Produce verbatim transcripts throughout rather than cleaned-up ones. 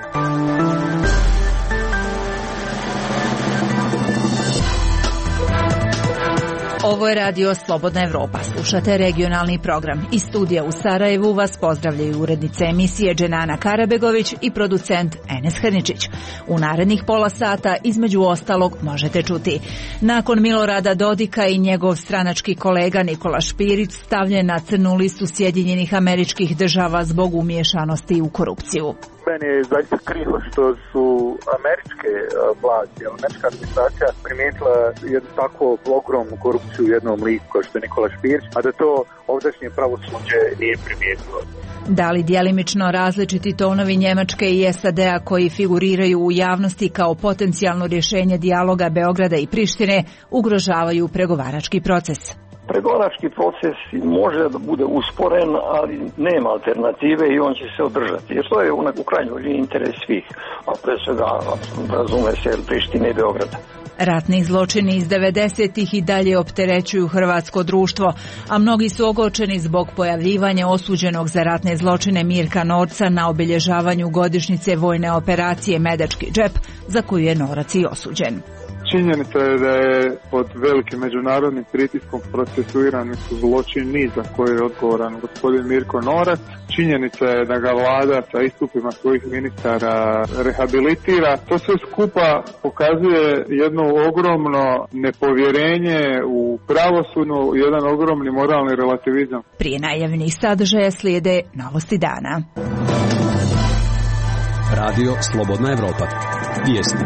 Ovo je radio Slobodna Evropa. Slušate regionalni program. Iz studija u Sarajevu vas pozdravljaju urednice emisije Dženana Karabegović i producent Enes Hrničić. U narednih pola sata između ostalog možete čuti: nakon Milorada Dodika i njegov stranački kolega Nikola Špirić stavljen na crnu listu Sjedinjenih Američkih Država zbog umiješanosti u korupciju. Meni je zaista krivo što su američke vlasti, američka administracija primijetila jednu takvu ogromnu korupciju u jednom liku kao što je Nikola Špirić, a da to ovdašnje pravosuđe nije primijetilo. Da li djelimično različiti tonovi Njemačke i S A D-a koji figuriraju u javnosti kao potencijalno rješenje dijaloga Beograda i Prištine ugrožavaju pregovarački proces? Pregovarački proces može da bude usporen, ali nema alternative i on će se održati. Jer to je u krajnjoj liniji interes svih, a pre svega razume se Prištine i Beograda. Ratni zločini iz devedesetih i dalje opterećuju hrvatsko društvo, a mnogi su ogorčeni zbog pojavljivanja osuđenog za ratne zločine Mirka Norca na obilježavanju godišnjice vojne operacije Medački džep, za koju je Norac i osuđen. Činjenica je da je pod velikim međunarodnim pritiskom procesuirani su zločini za koje je odgovoran gospodin Mirko Norac. Činjenica je da ga vlada sa istupima svojih ministara rehabilitira. To sve skupa pokazuje jedno ogromno nepovjerenje u pravosudnu, jedan ogromni moralni relativizam. Prije najavljenih sadržaja slijede novosti dana. Radio Slobodna Evropa. Vijesti.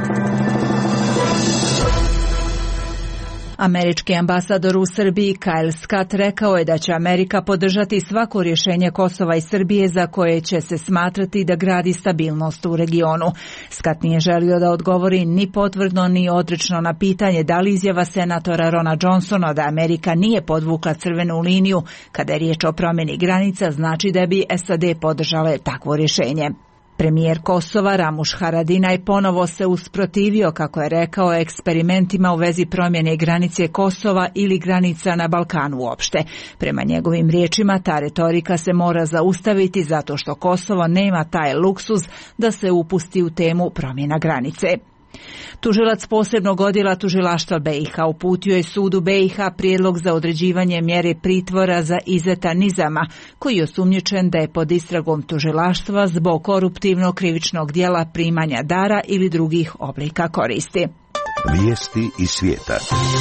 Američki ambasador u Srbiji Kyle Scott rekao je da će Amerika podržati svako rješenje Kosova i Srbije za koje će se smatrati da gradi stabilnost u regionu. Scott nije želio da odgovori ni potvrdno ni odrečno na pitanje da li izjava senatora Rona Johnsona da Amerika nije podvukla crvenu liniju kada je riječ o promjeni granica znači da bi S A D podržale takvo rješenje. Premijer Kosova Ramuš Haradinaj ponovo se usprotivio, kako je rekao, eksperimentima u vezi promjene granice Kosova ili granica na Balkanu uopšte. Prema njegovim riječima, ta retorika se mora zaustaviti zato što Kosovo nema taj luksuz da se upusti u temu promjena granice. Tužilac posebnog odjela tužilaštva B i H uputio je sudu B i H prijedlog za određivanje mjere pritvora za Izeta Nizama, koji je osumnjičen da je pod istragom tužilaštva zbog koruptivnog krivičnog djela primanja dara ili drugih oblika koristi. Vijesti iz svijeta.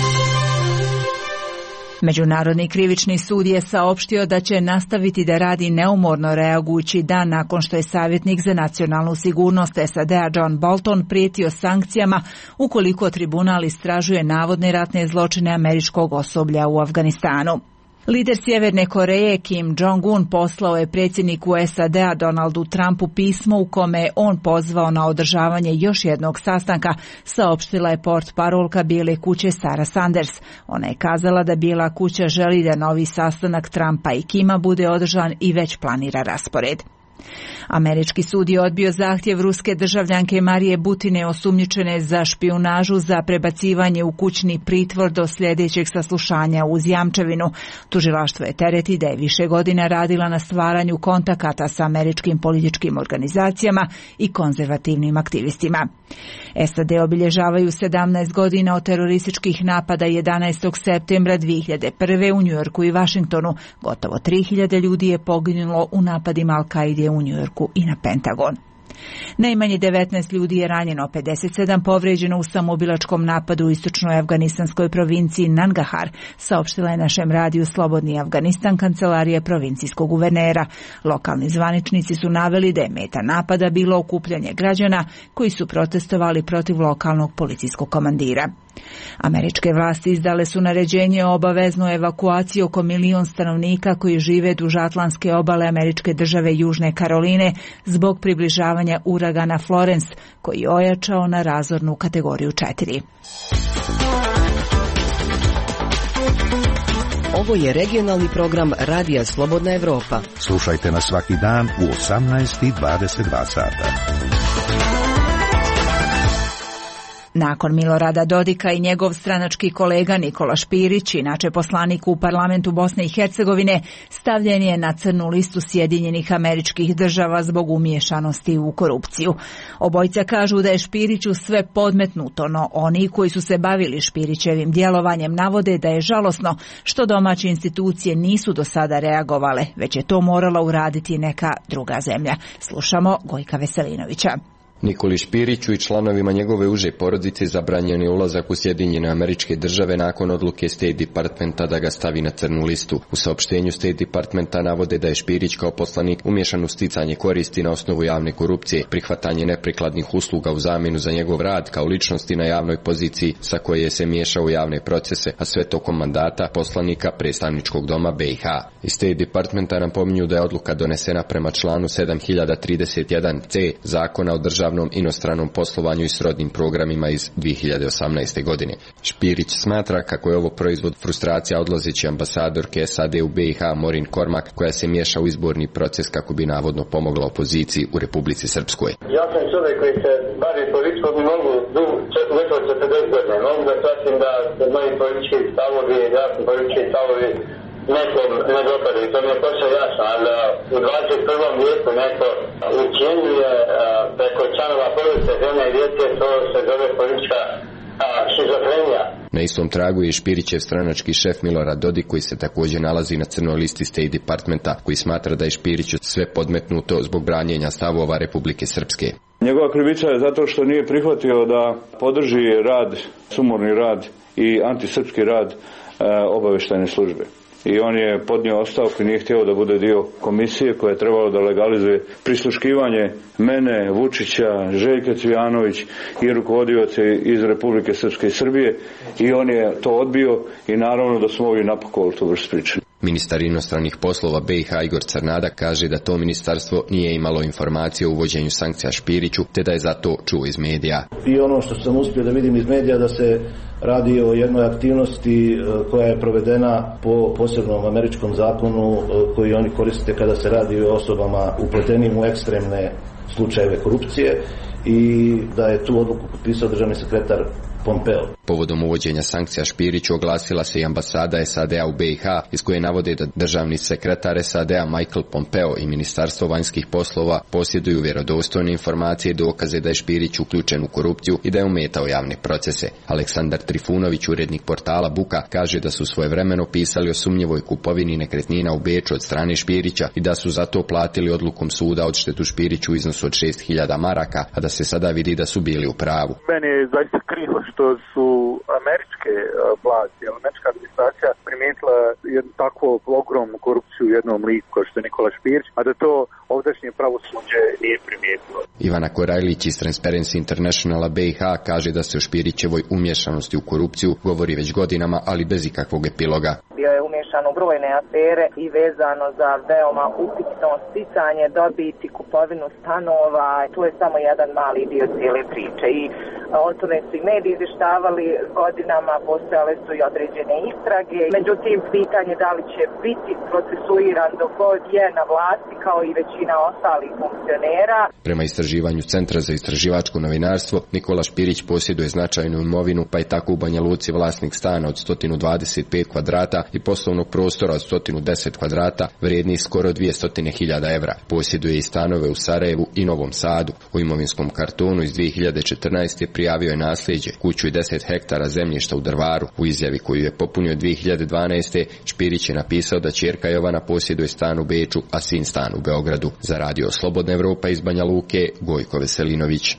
Međunarodni krivični sud je saopštio da će nastaviti da radi neumorno reagujući dan nakon što je savjetnik za nacionalnu sigurnost S A D-a John Bolton prijetio sankcijama ukoliko tribunal istražuje navodne ratne zločine američkog osoblja u Afganistanu. Lider Sjeverne Koreje Kim Jong-un poslao je predsjedniku S A D-a Donaldu Trumpu pismo u kome je on pozvao na održavanje još jednog sastanka, saopštila je portparolka Bijele kuće Sarah Sanders. Ona je kazala da Bijela kuća želi da novi sastanak Trumpa i Kima bude održan i već planira raspored. Američki sud je odbio zahtjev ruske državljanke Marije Butine osumnjičene za špijunažu za prebacivanje u kućni pritvor do sljedećeg saslušanja uz jamčevinu. Tužilaštvo je tereti da je više godina radila na stvaranju kontakata sa američkim političkim organizacijama i konzervativnim aktivistima. S A D obilježavaju sedamnaest godina od terorističkih napada jedanaestog septembra dvije hiljade prve. u Njujorku i Vašingtonu. Gotovo tri hiljade ljudi je poginulo u napadima Al-Kaide u Njujorku i na Pentagon. Najmanje devetnaest ljudi je ranjeno, pedeset sedam povrijeđeno u samoubilačkom napadu u istočnoj afganistanskoj provinciji Nangahar, saopštila je našem radiju Slobodni Afganistan kancelarija provincijskog guvernera. Lokalni zvaničnici su naveli da je meta napada bilo okupljanje građana koji su protestovali protiv lokalnog policijskog komandira. Američke vlasti izdale su naređenje o obaveznoj evakuaciji oko milion stanovnika koji žive duž atlantske obale američke države Južne Karoline zbog približavanja uragana Florence, koji je ojačao na razornu kategoriju četiri. Ovo je regionalni program Radija Slobodna Evropa. Slušajte nas svaki dan u osamnaest i dvadeset dva sata. Nakon Milorada Dodika i njegov stranački kolega Nikola Špirić, inače poslanik u parlamentu Bosne i Hercegovine, stavljen je na crnu listu Sjedinjenih Američkih Država zbog umiješanosti u korupciju. Obojica kažu da je Špiriću sve podmetnuto, no oni koji su se bavili Špirićevim djelovanjem navode da je žalosno što domaće institucije nisu do sada reagovale, već je to morala uraditi neka druga zemlja. Slušamo Gojka Veselinovića. Nikoli Špiriću i članovima njegove uže porodice zabranjen je ulazak u Sjedinjene Američke Države nakon odluke State Departmenta da ga stavi na crnu listu. U saopštenju State Departmenta navode da je Špirić kao poslanik umiješan u sticanje koristi na osnovu javne korupcije, prihvatanje neprikladnih usluga u zamjenu za njegov rad kao ličnosti na javnoj poziciji sa koje je se miješao u javne procese, a sve tokom mandata poslanika predstavničkog doma B i H. Iz State Departmenta napominju da je odluka donesena prema članu sedam hiljada trideset jedan C Zakona o državnom inostranom poslovanju i srodnim programima iz dvije hiljade osamnaeste. godine. Špirić smatra kako je ovo proizvod frustracija odlazeće ambasadorke S A D u B i H Maureen Cormack, koja se miješa u izborni proces kako bi navodno pomogla opoziciji u Republici Srpskoj. Ja sam čovjek koji se bavi politikom i mogu već od četrdeset godina. Mogu da shvatim da moji politički stavovi, jasni politički stavovi nekom ne dopadaju, to mi je posao jasno, ali u dvadeset prvom vijeku neko učinjuje preko članova porodice, žene i djece, to se zove politička šizofrenija. Na istom tragu je Špirićev stranački šef Milorad Dodik, koji se također nalazi na crnoj listi State Departmenta, koji smatra da je Špiriću sve podmetnuto zbog branjenja stavova Republike Srpske. Njegova krivica je zato što nije prihvatio da podrži rad, sumorni rad i antisrpski rad obavještajne službe. I on je podnio ostavku i nije htio da bude dio komisije koja je trebalo da legalizuje prisluškivanje mene, Vučića, Željka Cvijanović i rukovodioci iz Republike Srpske i Srbije, i on je to odbio i naravno da smo ovi napakovali tu vrstu priče. Ministar inostranih poslova B i H Igor Crnada kaže da to ministarstvo nije imalo informacije o uvođenju sankcija Špiriću, te da je zato čuo iz medija. I ono što sam uspio da vidim iz medija, da se radi o jednoj aktivnosti koja je provedena po posebnom američkom zakonu koji oni koriste kada se radi o osobama upletenim u ekstremne slučajeve korupcije, i da je tu odluku potpisao državni sekretar Pompeo. Povodom uvođenja sankcija Špiriću oglasila se i ambasada S A D-a u B i H, iz koje navode da državni sekretar S A D-a Michael Pompeo i Ministarstvo vanjskih poslova posjeduju vjerodostojne informacije i dokaze da je Špirić uključen u korupciju i da je ometao javne procese. Aleksandar Trifunović, urednik portala Buka, kaže da su svojevremeno pisali o sumnjivoj kupovini nekretnina u Beču od strane Špirića i da su zato platili odlukom suda odštetu Špiriću u iznosu od šest hiljada maraka, a da se sada vidi da su bili u pravu. Meni je zaista krivo što su američke vlasti, američka administracija primijetila jednu takvu ogromnu korupciju u jednom liku kao što je Nikola Špirić, a da to ovdašnje pravosuđe nije primijetilo. Ivana Korajlić iz Transparency Internationala B i H kaže da se o Špirićevoj umješanosti u korupciju govori već godinama, ali bez ikakvog epiloga. Bio je umješan u brojne afere i vezano za veoma upitno sticanje dobiti, kupovinu stanova. To je samo jedan mali dio cijele priče i o tome su i mediji izvještavali godinama, postojale su i određene istrage. Međutim, pitanje da li će biti procesuiran dok god je na vlasti kao i većina ostalih funkcionera. Prema istraživanju Centra za istraživačko novinarstvo, Nikola Špirić posjeduje značajnu imovinu, pa je tako u Banja Luci vlasnik stana od sto dvadeset pet kvadrata i poslovnog prostora od sto deset kvadrata, vrijedni skoro dvjesto hiljada evra. Posjeduje i stanove u Sarajevu i Novom Sadu. U imovinskom kartonu iz dvije hiljade četrnaeste. prijavio je nasljeđe, kuću i deset hektara zemljišta u Drvaru. U izjavi koju je popunio dvije hiljade dvanaeste. Špirić je napisao da ćerka Jovana posjeduje stan u Beču, a sin stan u Beogradu. Za radio Slobodna Evropa iz Banja Luke, Gojko Veselinović.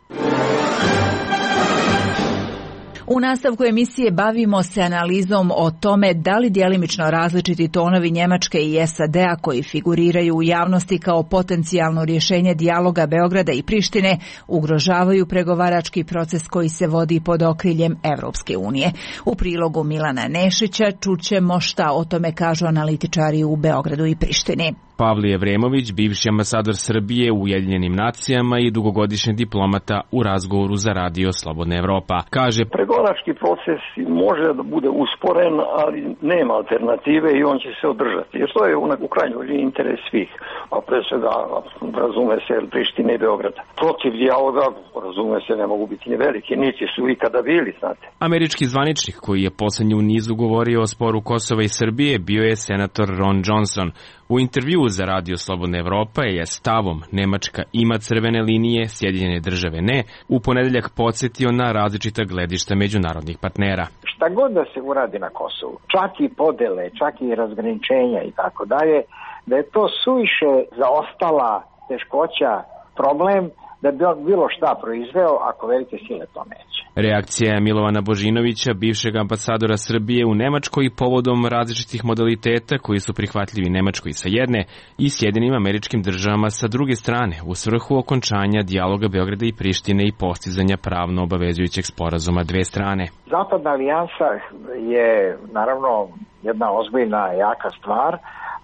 U nastavku emisije bavimo se analizom o tome da li djelimično različiti tonovi Njemačke i S A D-a koji figuriraju u javnosti kao potencijalno rješenje dijaloga Beograda i Prištine ugrožavaju pregovarački proces koji se vodi pod okriljem Evropske unije. U prilogu Milana Nešića čućemo šta o tome kažu analitičari u Beogradu i Prištini. Pavle Jevremović, bivši ambasador Srbije u Ujedinjenim nacijama i dugogodišnji diplomata u razgovoru za Radio Slobodna Evropa, kaže: pregovarački proces može da bude usporen, ali nema alternative i on će se održati. Jer to je u krajnjoj liniji interes svih, a pre svega razume se Prištine i Beograda. Protiv dijaloga, razume se, ne mogu biti ni veliki, niti su ikada bili, znate. Američki zvaničnik koji je poslednji u nizu govorio o sporu Kosova i Srbije bio je senator Ron Johnson. U intervjuu za Radio Slobodna Evropa je stavom Nemačka ima crvene linije, Sjedinjene države ne, u ponedeljak podsjetio na različita gledišta međunarodnih partnera. Šta god da se uradi na Kosovu, čak i podele, čak i razgraničenja i tako dalje, da je to suviše zaostala teškoća, problem, da bi on bilo šta proizveo ako velike sile to neće. Reakcija je Milovana Božinovića, bivšeg ambasadora Srbije u Nemačkoj, povodom različitih modaliteta koji su prihvatljivi Nemačkoj sa jedne i Sjedinjenim Američkim Državama sa druge strane, u svrhu okončanja dijaloga Beograda i Prištine i postizanja pravno obavezujućeg sporazuma dve strane. Zapadna alijansa je naravno jedna ozbiljna, jaka stvar,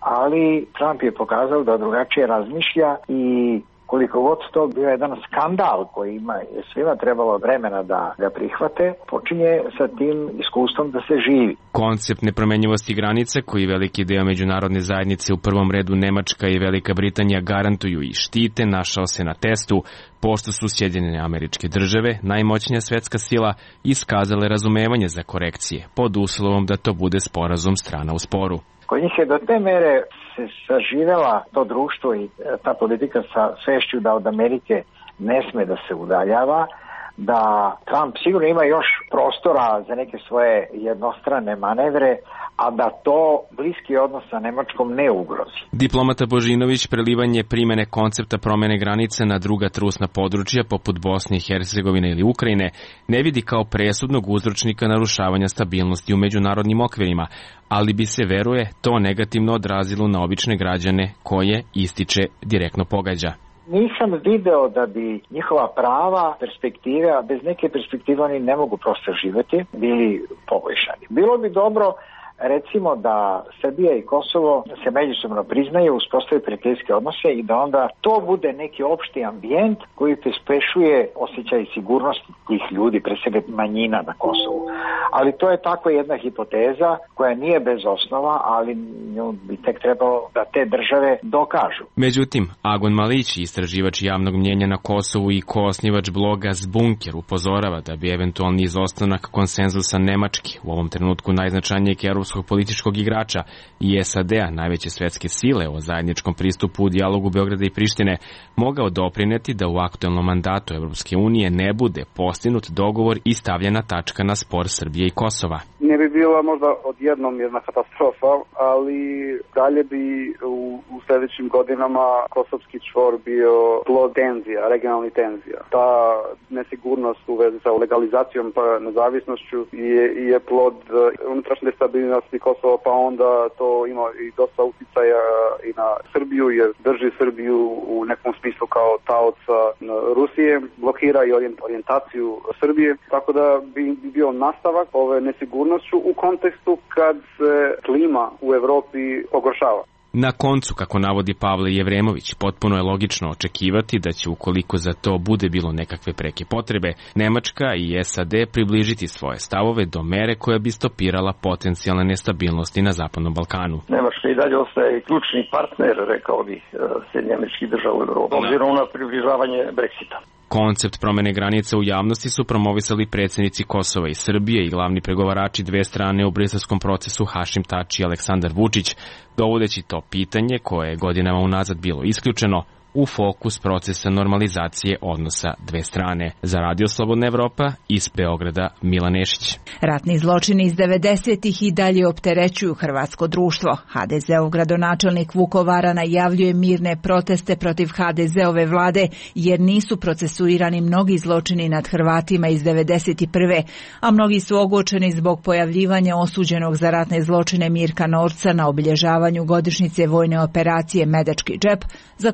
ali Trump je pokazao da drugačije razmišlja i koliko god to bio jedan skandal koji ima, je svima trebalo vremena da ga prihvate, počinje sa tim iskustvom da se živi. Koncept nepromenjivosti granice koji veliki deo međunarodne zajednice, u prvom redu Nemačka i Velika Britanija, garantuju i štite, našao se na testu, pošto su Sjedinjene Američke Države, najmoćnija svetska sila, iskazale razumevanje za korekcije, pod uslovom da to bude sporazum strana u sporu. Kod njih je do te mere se saživela to društvo i ta politika sa svešću da od Amerike ne sme da se udaljava, da Trump sigurno ima još prostora za neke svoje jednostrane manevre, a da to bliski odnos sa Nemačkom ne ugrozi. Diplomata Božinović prelivanje primene koncepta promene granice na druga trusna područja poput Bosne i Hercegovine ili Ukrajine ne vidi kao presudnog uzročnika narušavanja stabilnosti u međunarodnim okvirima, ali bi se, veruje, to negativno odrazilo na obične građane koje, ističe, direktno pogađa. Nisam video da bi njihova prava, perspektive, a bez neke perspektive oni ne mogu prosto živjeti, bili poboljšani. Bilo bi dobro, recimo, da Srbija i Kosovo se međusobno priznaju, uspostavi prijateljske odnose i da onda to bude neki opšti ambijent koji pospešuje osjećaj sigurnosti tih ljudi, pre svega manjina na Kosovu. Ali to je tako jedna hipoteza koja nije bez osnova, ali nju bi tek trebalo da te države dokažu. Međutim, Agon Malić, istraživač javnog mnjenja na Kosovu i koosnivač bloga Zbunker, upozorava da bi eventualni izostanak konsenzusa Nemački, u ovom trenutku najznačajnijeg europskog političkog igrača, i S A D-a, najveće svetske sile, o zajedničkom pristupu u dijalogu Beograda i Prištine, mogao doprineti da u aktuelnom mandatu Evropske unije ne bude postignut dogovor i stavljena tačka na spor Srbije i Kosova. Ne bi bila možda odjednom jedna katastrofa, ali dalje bi u, u sljedećim godinama kosovski čvor bio plod tenzija, regionalnih tenzija. Ta nesigurnost u vezi sa legalizacijom pa nezavisnošću je, je plod unutrašnje stabilnosti Kosova, pa onda to ima i dosta utjecaja i na Srbiju, jer drži Srbiju u nekom smislu kao taoca Rusije, blokira i orijentaciju Srbije, tako da bi bio nastavak ove nesigurnošću u kontekstu kad se klima u Evropi pogoršava. Na koncu, kako navodi Pavle Jevremović, potpuno je logično očekivati da će, ukoliko za to bude bilo nekakve preke potrebe, Nemačka i S A D približiti svoje stavove do mere koja bi stopirala potencijalne nestabilnosti na Zapadnom Balkanu. Nemačka i dalje ostaje ključni partner, rekao bih, Sjedinjenih Američkih Država u Evropi, obzirom na približavanje Brexita. Koncept promene granice u javnosti su promovisali predsjednici Kosova i Srbije i glavni pregovarači dve strane u briselskom procesu Hašim Tači i Aleksandar Vučić, dovodeći to pitanje, koje je godinama unazad bilo isključeno, u fokus procesa normalizacije odnosa dve strane. Za Radio Slobodna Evropa, iz Beograda, Milan Nešić. Ratni zločini iz devedesetih i dalje opterećuju hrvatsko društvo. ha de zeov gradonačelnik Vukovara najavljuje mirne proteste protiv ha de zeove vlade, jer nisu procesuirani mnogi zločini nad Hrvatima iz devedeset prve. a mnogi su ogorčeni zbog pojavljivanja osuđenog za ratne zločine Mirka Norca na obilježavanju godišnjice vojne operacije Medački džep, za koju je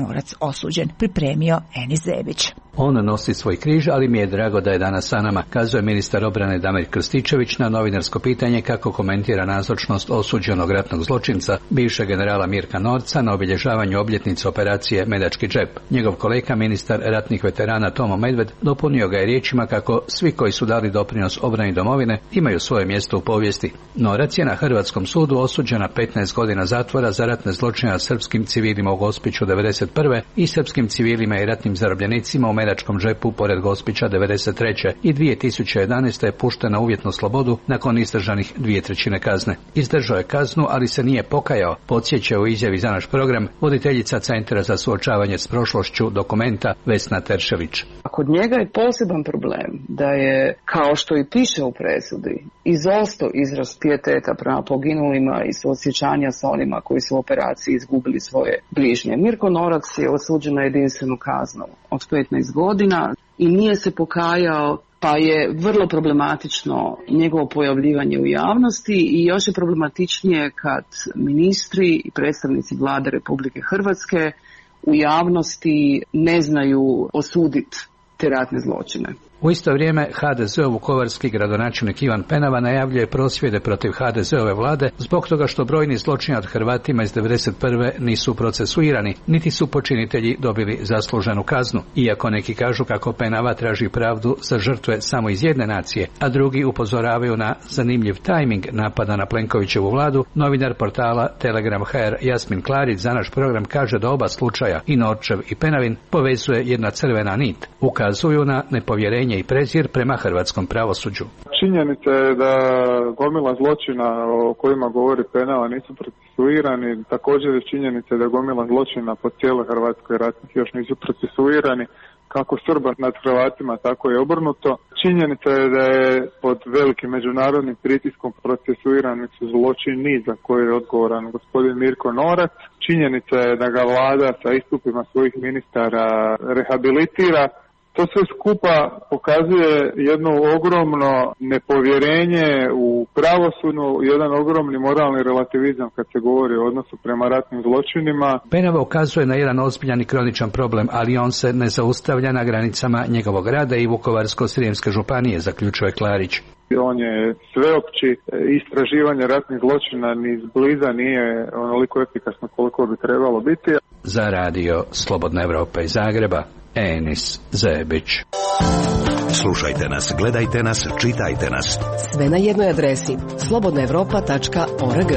Norac osuđen, pripremio Enis Zebić. On nosi svoj križ, ali mi je drago da je danas sa nama, kazuje ministar obrane Damir Krstičević na novinarsko pitanje kako komentira nazočnost osuđenog ratnog zločinca, bivšeg generala Mirka Norca, na obilježavanju obljetnice operacije Medački džep. Njegov kolega, ministar ratnih veterana Tomo Medved, dopunio ga je riječima kako svi koji su dali doprinos obrani domovine imaju svoje mjesto u povijesti. Norac je na hrvatskom sudu osuđen na petnaest godina zatvora za ratne zločine nad srpskim civilima u Gospiću devedeset prve i srpskim civilima i ratnim zarobljenicima u Medačkom džepu pored Gospića devedeset treće i dvije tisuće jedanaeste je pušten na uvjetnu slobodu nakon izdržanih dvije trećine kazne. Izdržao je kaznu, ali se nije pokajao, podsjeća u izjavi za naš program voditeljica Centra za suočavanje s prošlošću Dokumenta Vesna Teršelić. Kod njega je poseban problem da je, kao što i piše u presudi, izostao izraz pijeteta prema poginulima i suosjećanja sa onima koji su u operaciji izgubili svoje bližnje. Mirko Norac je osuđen na jedinstvenu kaznu od petnaest godina i nije se pokajao, pa je vrlo problematično njegovo pojavljivanje u javnosti i još je problematičnije kad ministri i predstavnici vlade Republike Hrvatske u javnosti ne znaju osuditi te ratne zločine. U isto vrijeme ha de ze vukovarski gradonačelnik Ivan Penava najavljuje prosvjede protiv ha de zeove vlade zbog toga što brojni zločini nad Hrvatima iz devedeset prve nisu procesuirani, niti su počinitelji dobili zasluženu kaznu. Iako neki kažu kako Penava traži pravdu za žrtve samo iz jedne nacije, a drugi upozoravaju na zanimljiv tajming napada na Plenkovićevu vladu, novinar portala Telegram punkt ha er Jasmin Klarić za naš program kaže da oba slučaja, i Norčev i Penavin, povezuje jedna crvena nit. Ukazuju na nepovjerenje i prezir prema hrvatskom pravosuđu. Činjenica je da gomila zločina o kojima govori Penava nisu procesuirani, također je činjenica da gomila zločina po cijeloj Hrvatskoj ratnih još nisu procesuirani, kako Srba nad Hrvatima, tako i obrnuto. Činjenica je da je pod velikim međunarodnim pritiskom procesuirani su zločini za koje je odgovoran gospodin Mirko Norac. Činjenica je da ga vlada sa istupima svojih ministara rehabilitira. To sve skupa pokazuje jedno ogromno nepovjerenje u pravosudnu, jedan ogromni moralni relativizam kad se govori o odnosu prema ratnim zločinima. Penava ukazuje na jedan ozbiljan i kroničan problem, ali on se ne zaustavlja na granicama njegovog rada i Vukovarsko-srijemske županije, zaključuje Klarić. On je sveopći, istraživanje ratnih zločina ni izbliza nije onoliko efikasno koliko bi trebalo biti. Za radio Slobodna Evropa iz Zagreba, Enis Zebić. Slušajte nas, gledajte nas, čitajte nas. Sve na jednoj adresi slobodna evropa tačka org.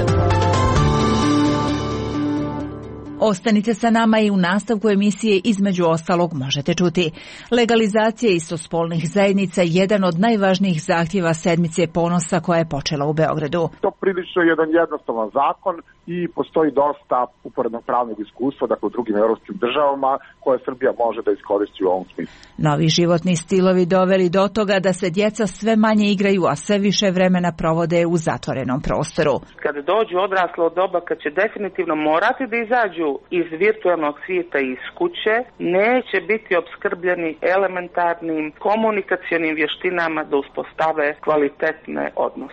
Ostanite sa nama i u nastavku emisije između ostalog možete čuti. Legalizacija istospolnih zajednica je jedan od najvažnijih zahtjeva sedmice ponosa koja je počela u Beogradu. To prilično je jedan jednostavan zakon i postoji dosta uporednog pravnog iskustva, dakle u drugim europskim državama, koje Srbija može da iskoristi u ovom smislu. Novi životni stilovi doveli do toga da se djeca sve manje igraju, a sve više vremena provode u zatvorenom prostoru. Kada dođu odraslo doba kad će definitivno morati da izađu iz virtualnog svijeta i iz kuće, neće biti opskrbljeni elementarnim komunikacionim vještinama da uspostave kvalitetne odnose.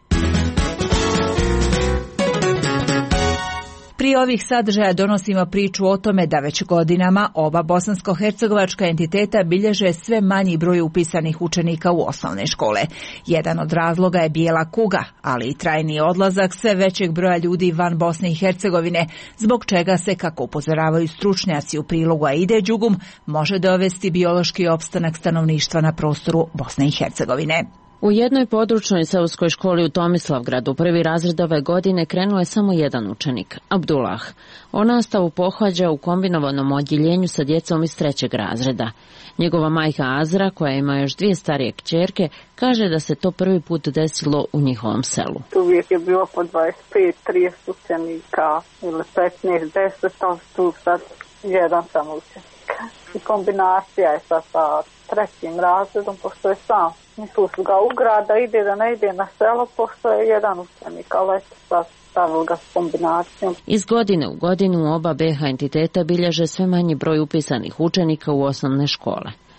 Prije ovih sadržaja donosimo priču o tome da već godinama oba bosansko-hercegovačka entiteta bilježe sve manji broj upisanih učenika u osnovne škole. Jedan od razloga je bijela kuga, ali i trajni odlazak sve većeg broja ljudi van Bosne i Hercegovine, zbog čega se, kako upozoravaju stručnjaci u prilogu Aide Đugum, može dovesti biološki opstanak stanovništva na prostoru Bosne i Hercegovine. U jednoj područnoj seoskoj školi u Tomislavgradu prvi razred ove godine krenuo je samo jedan učenik, Abdullah. On nastavu pohađa u kombinovanom odjeljenju sa djecom iz trećeg razreda. Njegova majka Azra, koja ima još dvije starije kćerke, kaže da se to prvi put desilo u njihovom selu. Uvijek je bilo po dvadeset pet trideset učenika ili petnaest deset, to tu sad jedan sam učenika. I kombinacija je sad sa trećim razredom, pošto je sam. Tu su ga u grada, ide da ne ide na selo, pošto je jedan učenik, ali eto sad stavili ga s kombinacijom. Iz godine u godinu oba be ha entiteta bilježe sve manji broj upisanih učenika u osnovne škole.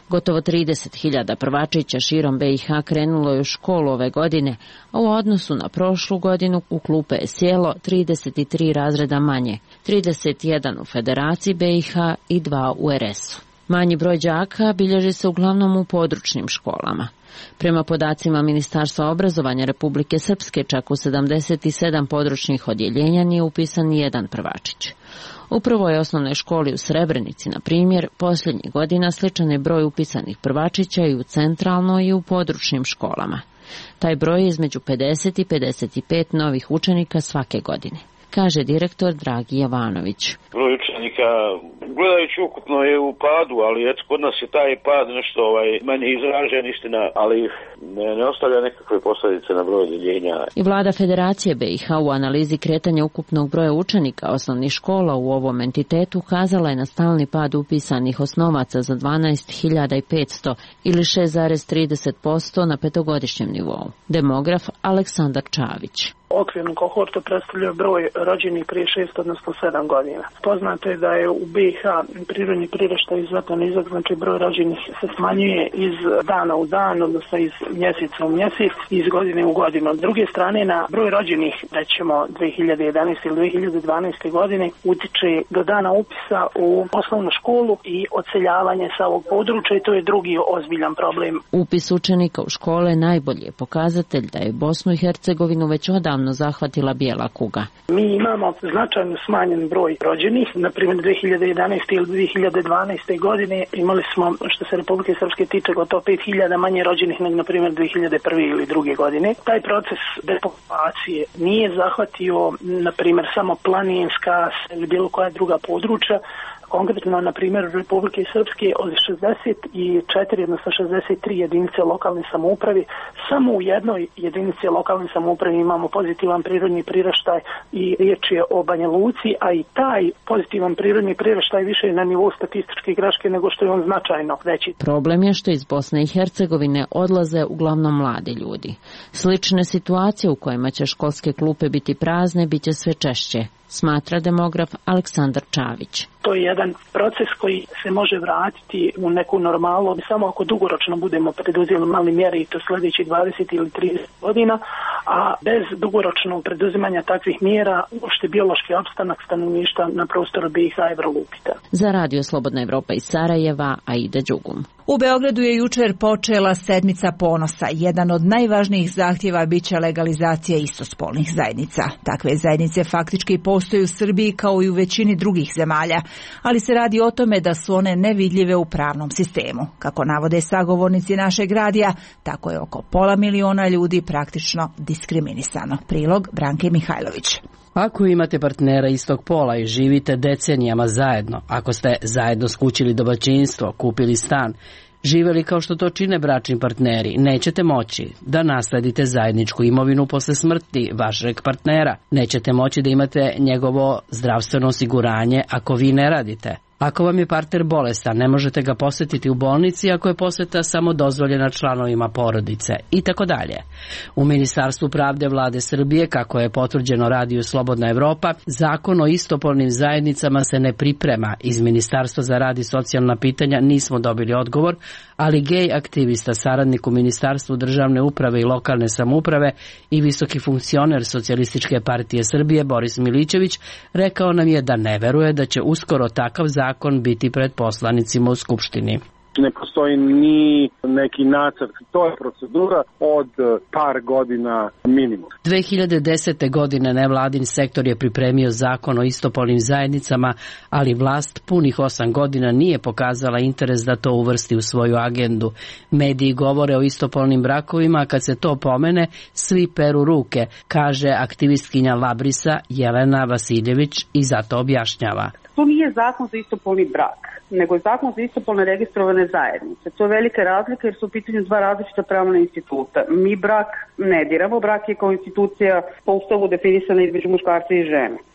Gotovo trideset hiljada prvačića širom be i ha krenulo je u školu ove godine, a u odnosu na prošlu godinu u klupe je sjelo trideset tri razreda manje, trideset jedan u Federaciji be i ha i dva u er es u. Manji broj đaka bilježi se uglavnom u područnim školama. Prema podacima Ministarstva obrazovanja Republike Srpske, čak u sedamdeset sedam područnih odjeljenja nije upisan nijedan prvačić. U prvoj osnovnoj školi u Srebrenici, na primjer, posljednjih godina sličan je broj upisanih prvačića i u centralnoj i u područnim školama. Taj broj je između pedeset i pedeset pet novih učenika svake godine, kaže direktor Dragi Jovanović. Broj učenika, gledajući ukupno, je u padu, ali eto, kod nas je taj pad nešto ovaj, manje izražen, istina, ali ne, ne ostavlja nekakve posljedice na broj odjeljenja. I vlada Federacije be i ha u analizi kretanja ukupnog broja učenika osnovnih škola u ovom entitetu ukazala je na stalni pad upisanih osnovaca za dvanaest hiljada petsto ili šest zarez trideset posto na petogodišnjem nivou. Demograf Aleksandar Čavić. Okvirnu kohortu predstavlja broj rođenih prije šest, odnosno sedam godina. Poznato je da je u be i ha prirodni priraštaj izuzetno nizak, znači broj rođenih se smanjuje iz dana u dan, odnosno iz mjeseca u mjesec, iz godine u godinu. S druge strane, na broj rođenih, rećemo dve hiljade jedanaeste ili dve hiljade dvanaeste godine, utiče do dana upisa u osnovnu školu i odseljavanje sa ovog područja i to je drugi ozbiljan problem. Upis učenika u škole najbolji je pokazatelj da je Bosnu i Hercegovinu već odavno zahvatila bijela kuga. Mi imamo značajno smanjen broj rođenih, na primjer dve hiljade jedanaeste ili dve hiljade dvanaeste godine imali smo, što se Republike Srpske tiče, gotovo pet hiljada manje rođenih nego na primjer dve hiljade prve ili druge godine. Taj proces depopulacije nije zahvatio na primjer samo planinska ili bilo koja druga područja. Konkretno, na primjer, Republike Srpske od šezdeset četiri, odnosno šezdeset tri jedinice lokalne samouprave, samo u jednoj jedinici lokalne samouprave imamo pozitivan prirodni priraštaj i riječ je o Banja Luci, a i taj pozitivan prirodni priraštaj više je na nivou statističke greške nego što je on značajno veći. Problem je što iz Bosne i Hercegovine odlaze uglavnom mladi ljudi. Slične situacije u kojima će školske klupe biti prazne bit će sve češće, smatra demograf Aleksandar Čavić. To je jedan proces koji se može vratiti u neku normalu samo ako dugoročno budemo preduzimali mjere i to sljedećih dvadeset ili trideset godina, a bez dugoročnog preduzimanja takvih mjera uopšte biološki opstanak stanovništva na prostoru be i ha je vrlo upitan. Za Radio Slobodna Evropa iz Sarajeva, Aida Đugum. U Beogradu je jučer počela sedmica ponosa. Jedan od najvažnijih zahtjeva biće legalizacija istospolnih zajednica. Takve zajednice faktički postoje u Srbiji kao i u većini drugih zemalja, ali se radi o tome da su one nevidljive u pravnom sistemu. Kako navode sagovornici našeg radija, tako je oko pola miliona ljudi praktično diskriminisano. Prilog Branke Mihajlović. Ako imate partnera istog pola i živite decenijama zajedno, ako ste zajedno skućili domaćinstvo, kupili stan, živjeli kao što to čine bračni partneri, nećete moći da nasledite zajedničku imovinu posle smrti vašeg partnera. Nećete moći da imate njegovo zdravstveno osiguranje ako vi ne radite. Ako vam je partner bolestan, ne možete ga posjetiti u bolnici ako je posjeta samo dozvoljena članovima porodice i tako dalje. U Ministarstvu pravde Vlade Srbije, kako je potvrđeno Radio Slobodna Evropa, zakon o istopolnim zajednicama se ne priprema. Iz Ministarstva za rad i socijalna pitanja nismo dobili odgovor, ali gej aktivista, saradnik u Ministarstvu državne uprave i lokalne samouprave i visoki funkcioner Socijalističke partije Srbije Boris Milićević rekao nam je da ne veruje da će uskoro takav zakon zakon biti pred poslanicima u Skupštini. Ne postoji ni neki nacrt, to je procedura od par godina minimum. dve hiljade desete. godine nevladin sektor je pripremio zakon o istopolnim zajednicama, ali vlast punih osam godina nije pokazala interes da to uvrsti u svoju agendu. Mediji govore o istopolnim brakovima, a kad se to pomene, svi peru ruke, kaže aktivistkinja Labrisa Jelena Vasiljević i zato objašnjava. To nije zakon za istopolni brak, nego je zakon za istopolne registrovane zajednice. To je velika razlika jer su u pitanju dva različita pravna instituta. Mi brak ne diramo, brak je kao institucija po ustavu definisana između muškarca i žene.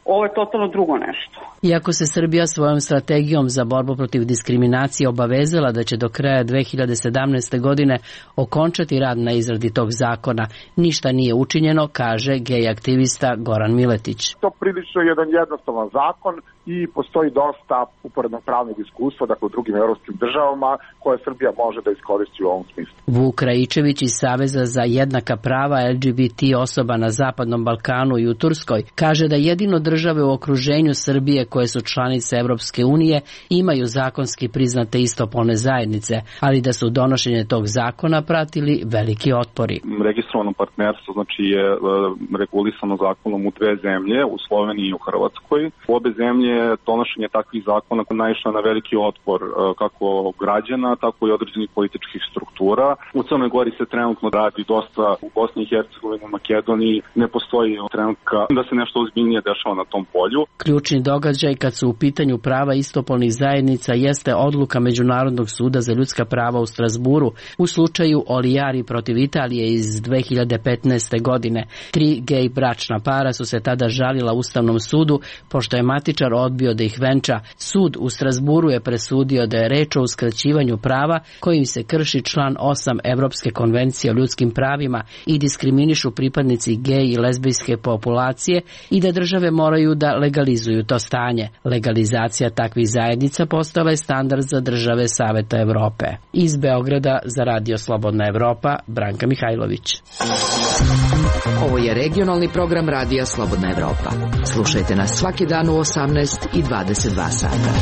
ovo je totalno drugo nešto. Iako se Srbija svojom strategijom za borbu protiv diskriminacije obavezala da će do kraja dve hiljade sedamnaeste. godine okončati rad na izradi tog zakona, ništa nije učinjeno, kaže gej aktivista Goran Miletić. To prilično je jedan jednostavan zakon i postoji dosta uporednog pravnog iskustva, dakle u drugim evropskim državama, koje Srbija može da iskoristi u ovom smislu. Vuk Raičević iz Saveza za jednaka prava L G B T osoba na Zapadnom Balkanu i u Turskoj kaže da jedino države u okruženju Srbije koje su članice Evropske unije imaju zakonski priznate istopolne zajednice, ali da su donošenje tog zakona pratili veliki otpori. Registrovano partnerstvo znači je regulisano zakonom u dve zemlje, u Sloveniji i u Hrvatskoj. U obe zemlje donošenje takvih zakona naišlo na veliki otpor kako građana, tako i određenih političkih struktura. U Crnoj Gori se trenutno radi dosta, u Bosni i Hercegovini, Makedoniji ne postoji trenutka da se nešto ozbiljnije dešava na tom polju. Ključni događaj kad su u pitanju prava istopolnih zajednica jeste odluka Međunarodnog suda za ljudska prava u Strasburu u slučaju Olijari protiv Italije iz dve hiljade petnaeste. godine. Tri gej bračna para su se tada žalila Ustavnom sudu, pošto je matičar odbio da ih venča. Sud u Strasburu je presudio da je reč o uskraćivanju prava kojim se krši član osam Evropske konvencije o ljudskim pravima i diskriminišu pripadnici gej i lezbijske populacije i da države moraju da legalizuju to stanje. Legalizacija takvih zajednica postala je standard za države Saveta Evrope. Iz Beograda za Radio Slobodna Evropa, Branka Mihajlović. Ovo je regionalni program Radija Slobodna Evropa. Slušajte nas svaki dan u osamnaest i dvadeset dva sata.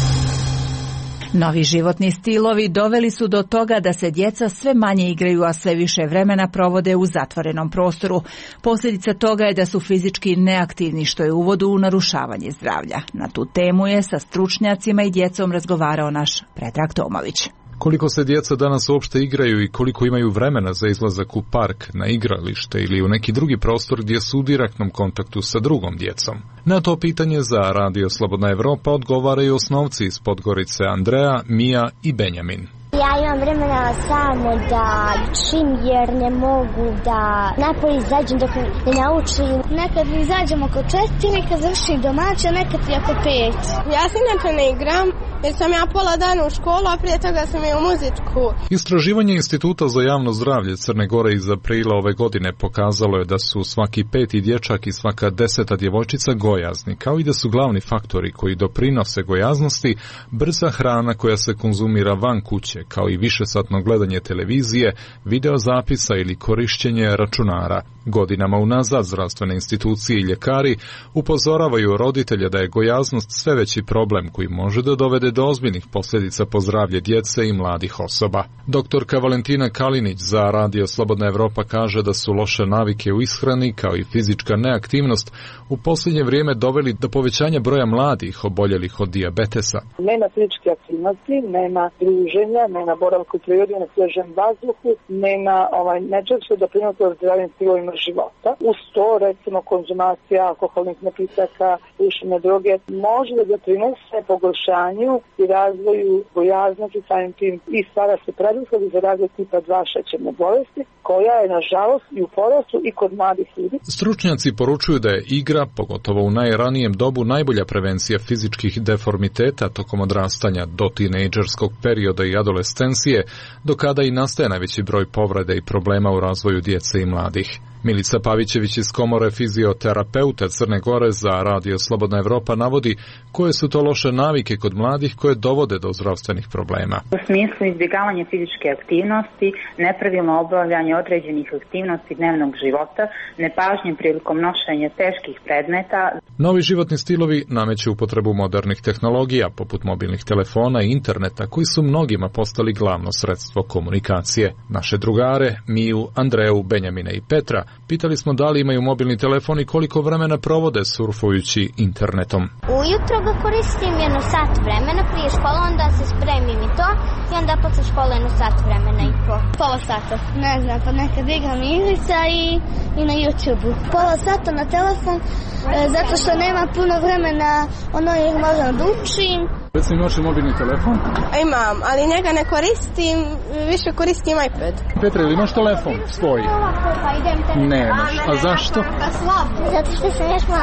Novi životni stilovi doveli su do toga da se djeca sve manje igraju, a sve više vremena provode u zatvorenom prostoru. Posljedica toga je da su fizički neaktivni, što je uvod u narušavanje zdravlja. Na tu temu je sa stručnjacima i djecom razgovarao naš Predrag Tomović. Koliko se djeca danas uopšte igraju i koliko imaju vremena za izlazak u park, na igralište ili u neki drugi prostor gdje su u direktnom kontaktu sa drugom djecom? Na to pitanje za Radio Slobodna Evropa odgovaraju osnovci iz Podgorice Andreja, Mija i Benjamin. Ja imam vremena samo da učim jer ne mogu da napolje izađem dok ne naučim. Nekad mi izađemo oko četiri, nekad završim domaće, nekad i oko pet. Ja se inače ne igram jer sam ja pola dana u školu, a prije toga sam je u muzičku. Istraživanje Instituta za javno zdravlje Crne Gore iz aprila ove godine pokazalo je da su svaki peti dječak i svaka deseta djevojčica gojazni, kao i da su glavni faktori koji doprinose gojaznosti brza hrana koja se konzumira van kuće, kao i višesatno gledanje televizije, videozapisa ili korišćenje računara. Godinama unazad zdravstvene institucije i ljekari upozoravaju roditelje da je gojaznost sve veći problem koji može da dovede do ozbiljnih posljedica po zdravlje djece i mladih osoba. Doktorka Valentina Kalinić za Radio Slobodna Evropa kaže da su loše navike u ishrani kao i fizička neaktivnost u posljednje vrijeme doveli do povećanja broja mladih oboljelih od dijabetesa. Nema fizičke aktivnosti, nema druženja, nema boravka u prirodi, na svježem vazduhu, nema ovaj, nečeg što doprinosi zdravim stilovima života. Uz to, recimo, konzumacija alkoholnih napitaka, pušenje droge može da doprinose pogoršanju i razvoju gojaznosti, samim tim i stvara se preduslov za razvoj tipa dva šećerne bolesti, koja je nažalost i u porastu i kod mladih ljudi. Stručnjaci poručuju da je igra, pogotovo u najranijem dobu, najbolja prevencija fizičkih deformiteta tokom odrastanja do tinejdžerskog perioda i adolescencije, do kada i nastaje najveći broj povreda i problema u razvoju djece i mladih. Milica Pavićević iz Komore fizioterapeuta Crne Gore za Radio Slobodna Evropa navodi koje su to loše navike kod mladih koje dovode do zdravstvenih problema. U smislu izbjegavanja fizičke aktivnosti, nepravilno obavljanje određenih aktivnosti dnevnog života, nepažnje prilikom nošenja teških predmeta. Novi životni stilovi nameću upotrebu modernih tehnologija poput mobilnih telefona i interneta koji su mnogima postali glavno sredstvo komunikacije. Naše drugare Miju, Andreju, Benjamina i Petra pitali smo da li imaju mobilni telefon i koliko vremena provode surfujući internetom. Ujutro ga koristim jedno sat vremena prije škole, onda se spremim i to i onda posle škole jedno sat vremena i po. Pola sata. Ne znam, pa nekad igram igrica i, i na YouTube-u. Pola sata na telefon, e, zato što nema puno vremena, ono jer možem da učim. Recimo imaš li mobilni telefon? Imam, ali njega ne koristim, više koristim iPad. Petra, ili imaš telefon svoj? Pa idem telefon. Nemaš, a zašto? Zato što sam još mali.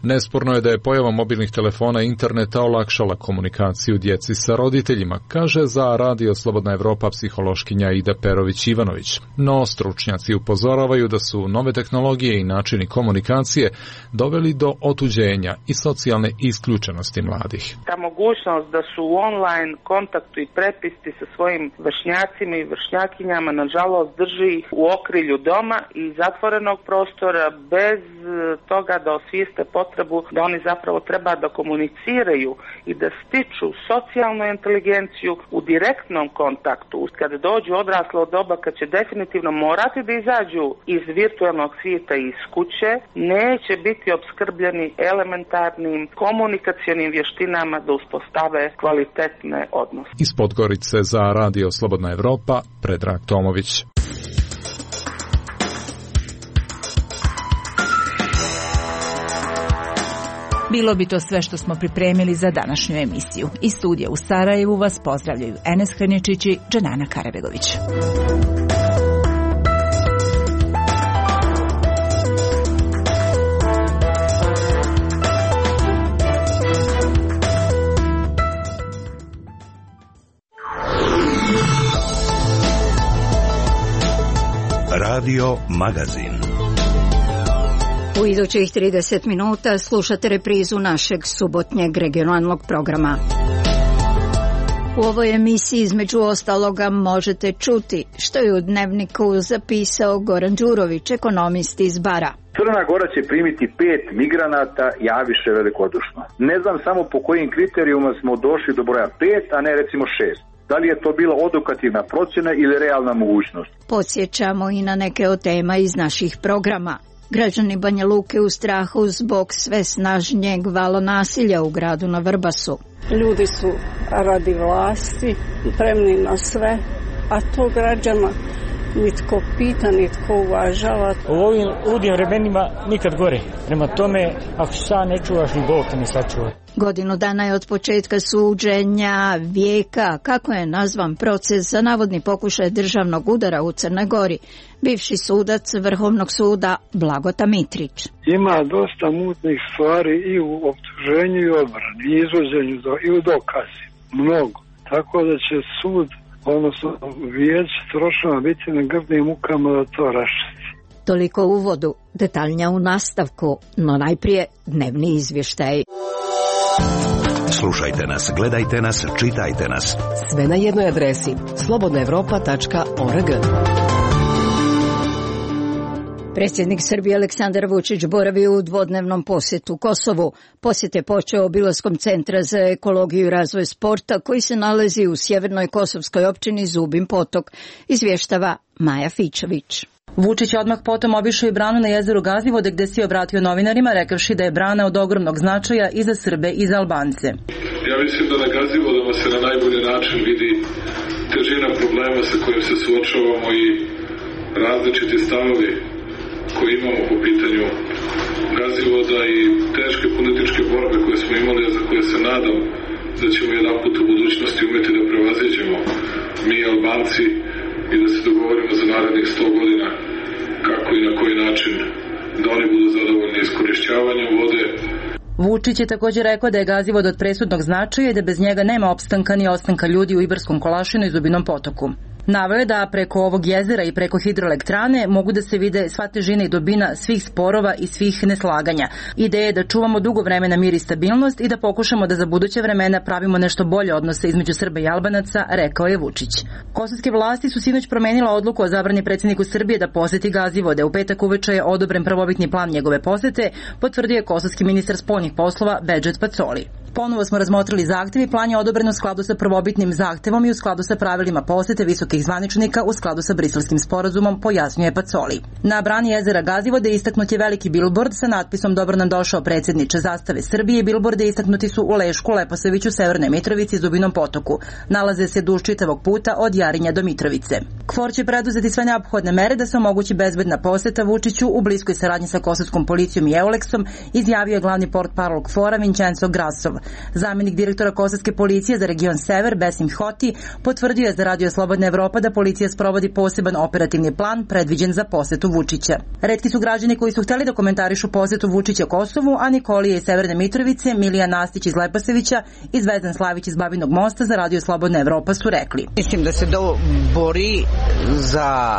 Nesporno je da je pojava mobilnih telefona i interneta olakšala komunikaciju djeci sa roditeljima, kaže za Radio Slobodna Evropa psihološkinja Ida Perović-Ivanović. No, stručnjaci upozoravaju da su nove tehnologije i načini komunikacije doveli do otuđenja i socijalne isključenosti mladih. Ta mogućnost da su u online kontaktu i prepisci sa svojim vršnjacima i vršnjakinjama nažalost drži ih u okrilju doma i zatvorenog prostora bez toga da osvijeste potrebu da oni zapravo treba da komuniciraju i da stiču socijalnu inteligenciju u direktnom kontaktu. Kada dođu odraslo doba kad će definitivno morati da izađu iz virtualnog svijeta i iz kuće, neće biti opskrbljeni elementarnim komunikacionim vještinama da uspostave kvalitetne odnose. Iz Podgorice za Radio Slobodna Evropa, Predrag Tomović. Bilo bi to sve što smo pripremili za današnju emisiju. Iz studija u Sarajevu vas pozdravljaju Enes Hrničić i Dženana Karabegović. Radio Magazin. U idućih trideset minuta slušate reprizu našeg subotnjeg regionalnog programa. U ovoj emisiji između ostaloga možete čuti što je u Dnevniku zapisao Goran Đurović, ekonomist iz Bara. Crna Gora će primiti pet migranata, javiše velikodušno. Ne znam samo po kojim kriterijuma smo došli do broja pet, a ne recimo šest. Da li je to bila odokativna procjena ili realna mogućnost? Podsjećamo i na neke od tema iz naših programa. Građani Banja Luke u strahu zbog sve snažnijeg vala nasilja u gradu na Vrbasu. Ljudi su radi vlasti spremni na sve, a to građana nitko pita, nitko uvažava. U ovim ludim vremenima nikad gore. Prema tome, ako sa ne čuvaš, ni Bog te ne sačuva. Godinu dana je od početka suđenja vijeka, kako je nazvan proces za navodni pokušaj državnog udara u Crnoj Gori. Bivši sudac Vrhovnog suda Blagota Mitrić. Ima dosta mutnih stvari i u optuženju i odbrani, i izvođenju i u dokazi. Mnogo. Tako da će sud, odnosno vijeće trošava biti na grdnim mukama da to raščisti. Toliko u uvodu, detaljnija u nastavku, no najprije dnevni izvještaj. Slušajte nas, gledajte nas, čitajte nas. Sve na jednoj adresi slobodna evropa tačka org. Predsjednik Srbije Aleksandar Vučić boravi u dvodnevnom posjetu Kosovu. Posjet je počeo obilaskom Centra za ekologiju i razvoj sporta koji se nalazi u sjevernoj kosovskoj općini Zubin Potok, izvještava Maja Fičević. Vučić je odmah potom obišao i branu na jezeru Gazivode gdje se je obratio novinarima rekavši da je brana od ogromnog značaja i za Srbe i za Albance. Ja mislim da na Gazivodama se na najbolji način vidi težina problema sa kojim se suočavamo i različiti stavovi koji imamo po pitanju Gazivoda i teške političke borbe koje smo imali, a za koje se nadam da ćemo jedan put u budućnosti umeti da prevaziđemo mi Albanci i da se dogovorimo za narednih sto godina kako i na koji način da oni budu zadovoljni iskorišćavanjem vode. Vučić je također rekao da je Gazivod od presudnog značaja i da bez njega nema opstanka ni ostanka ljudi u Ibarskom Kolašinu i Zubinom Potoku. Naveo je da preko ovog jezera i preko hidroelektrane mogu da se vide sva težina i dubina svih sporova i svih neslaganja. Ideja je da čuvamo dugo vremena mir i stabilnost i da pokušamo da za buduće vremena pravimo nešto bolje odnose između Srba i Albanaca, rekao je Vučić. Kosovske vlasti su sinoć promenila odluku o zabrani predsjedniku Srbije da poseti Gazivode. U petak uveče je odobren prvobitni plan njegove posete, potvrdio je kosovski ministar spoljnih poslova Bedžet Pacoli. Ponovo smo razmotrili zahtev i plan je odobren u skladu sa prvobitnim zahtevom i u skladu sa pravilima posete visokih zvaničnika u skladu sa Briselskim sporazumom, pojasnjuje Pacoli. Na brani jezera Gazivode istaknut je veliki bilbord sa natpisom Dobro nam došao predsjedniče zastave Srbije. Bilborde istaknuti su u Lešku, Leposaviću, Severnoj Mitrovici i Zubinom Potoku. Nalaze se duž čitavog puta od Jarinja do Mitrovice. KFOR će preduzeti sve neophodne mere da se omogući bezbedna poseta Vučiću u bliskoj saradnji sa kosovskom policijom i Euleksom, izjavio je glavni portparol KFOR-a Vincenzo Grasov. Zamjenik direktora kosovske policije za region Sever, Besim Hoti, potvrdio je za Radio Slobodna Evropa da policija sprovodi poseban operativni plan predviđen za posetu Vučića. Retki su građani koji su hteli da komentarišu posetu Vučića Kosovu, a Nikolije iz Severne Mitrovice, Milija Nastić iz Leposevića i Zvezdan Slavić iz Babinog Mosta za Radio Slobodna Evropa su rekli. Mislim da se do bori za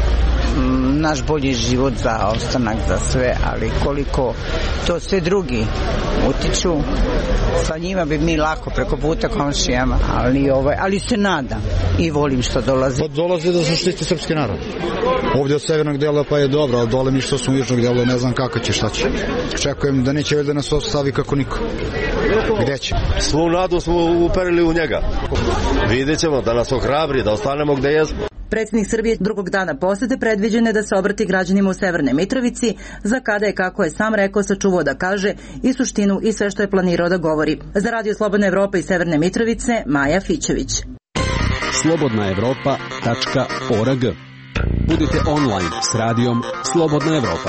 naš bolji život, za ostanak, za sve, ali koliko to sve drugi utiču, sa njima bi mi lako preko puta komšijama, ali, ovaj, ali se nadam i volim što dolazi. Pa dolazi da se štiti srpski narod. Ovdje od severnog dela pa je dobro, ali dole mi što smo u južnog dela, ne znam kako će, šta će. Čekujem da neće da nas ostavi kako niko. Gde će? Svu nadu smo uperili u njega. Vidjet ćemo da nas ohrabri, da ostanemo gde jesmo. Predsjednik Srbije drugog dana posete predviđeno je da se obrati građanima u Severnoj Mitrovici, za kada je, kako je sam rekao, sačuvao da kaže i suštinu i sve što je planirao da govori. Za Radio Slobodna Evropa iz Severne Mitrovice, Maja Fićević. slobodna evropa tačka org. Budite online s radijom Slobodna Evropa.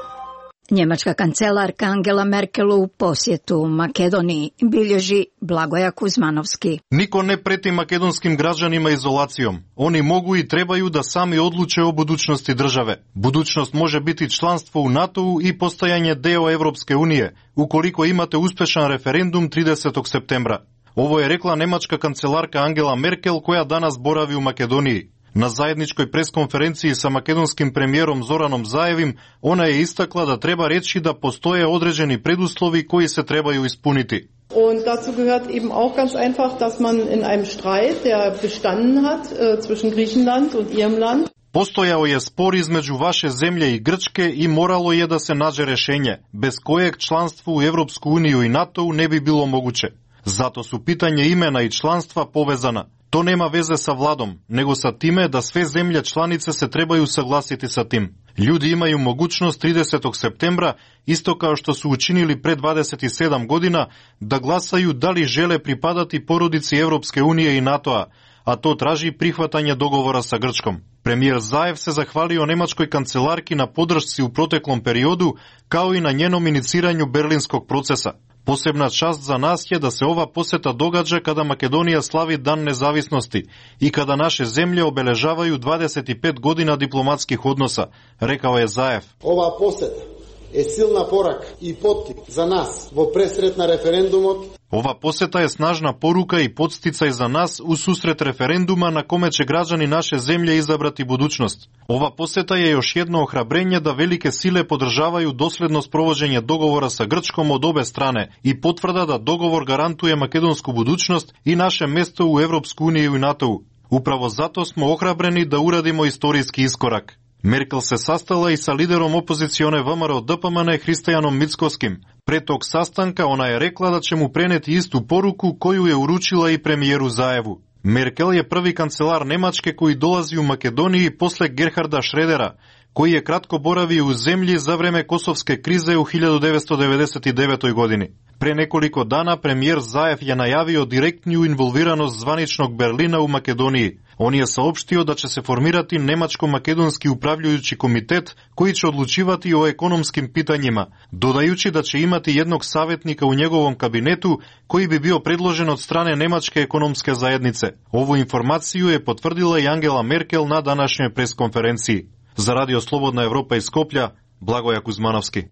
Njemačka kancelarka Angela Merkel u posjetu Makedoniji, bilježi Blagoja Kuzmanovski. Niko ne preti makedonskim građanima izolacijom. Oni mogu i trebaju da sami odluče o budućnosti države. Budućnost može biti članstvo u NATO-u i postajanje deo Evropske unije, ukoliko imate uspešan referendum tridesetog septembra. Ovo je rekla nemačka kancelarka Angela Merkel, koja danas boravi u Makedoniji. Na zajedničkoj preskonferenciji sa makedonskim premijerom Zoranom Zaevim, ona je istakla da treba reći da postoje određeni preduslovi koji se trebaju ispuniti. Und dazu gehört eben auch ganz einfach, dass man in einem Streit, der bestanden hat, zwischen Griechenland und ihrem Land. Postojao je spor između vaše zemlje i Grčke i moralo je da se nađe rešenje, bez kojeg članstvo u Evropsku uniju i NATO-u ne bi bilo moguće. Zato su pitanje imena i članstva povezana. To nema veze sa vladom, nego sa time da sve zemlje članice se trebaju saglasiti sa tim. Ljudi imaju mogućnost tridesetog septembra, isto kao što su učinili pre dvadeset sedam godina, da glasaju da li žele pripadati porodici Evropske unije i NATO-a, a to traži prihvatanje dogovora sa Grčkom. Premijer Zaev se zahvalio nemačkoj kancelarki na podršci u proteklom periodu, kao i na njenom iniciranju berlinskog procesa. Posebna čast za nas je da se ova poseta događa kada Makedonija slavi Dan nezavisnosti i kada naše zemlje obeležavaju dvadeset pet godina diplomatskih odnosa, rekao je Zaev. Ova poseta je silna porak i potik za nas vo presret na referendumot. Ova poseta je snažna poruka i podsticaj za nas u susret referenduma na kome će građani naše zemlje izabrati budućnost. Ova poseta je još jedno ohrabrenje da velike sile podržavaju dosledno sprovođenje dogovora sa Grčkom od obe strane i potvrda da dogovor garantuje makedonsku budućnost i naše mesto u Evropsku uniju i NATO-u. Upravo zato smo ohrabreni da uradimo istorijski iskorak. Merkel se sastala i sa liderom opozicione V M R O D P M N Hristijanom Mickovskim. Pre tog sastanka ona je rekla da će mu preneti istu poruku koju je uručila i premijeru Zaevu. Merkel je prvi kancelar Nemačke koji dolazi u Makedoniji posle Gerharda Schrödera, koji je kratko boravio u zemlji za vreme kosovske krize u hiljadu devetsto devedeset devetoj godini. Pre nekoliko dana premijer Zaev je najavio direktniju involviranost zvaničnog Berlina u Makedoniji. On je saopštio da će se formirati nemačko-makedonski upravljajući komitet koji će odlučivati o ekonomskim pitanjima, dodajući da će imati jednog savjetnika u njegovom kabinetu koji bi bio predložen od strane Nemačke ekonomske zajednice. Ovu informaciju je potvrdila i Angela Merkel na današnjoj preskonferenciji. Za Radio Slobodna Evropa iz Skoplja, Blagoja Kuzmanovski.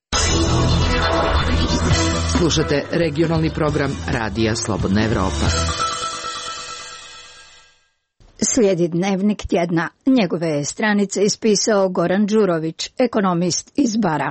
Slušate regionalni program Radija Slobodna Evropa. Slijedi dnevnik tjedna. Njegove stranice ispisao Goran Đurović, ekonomist iz Bara.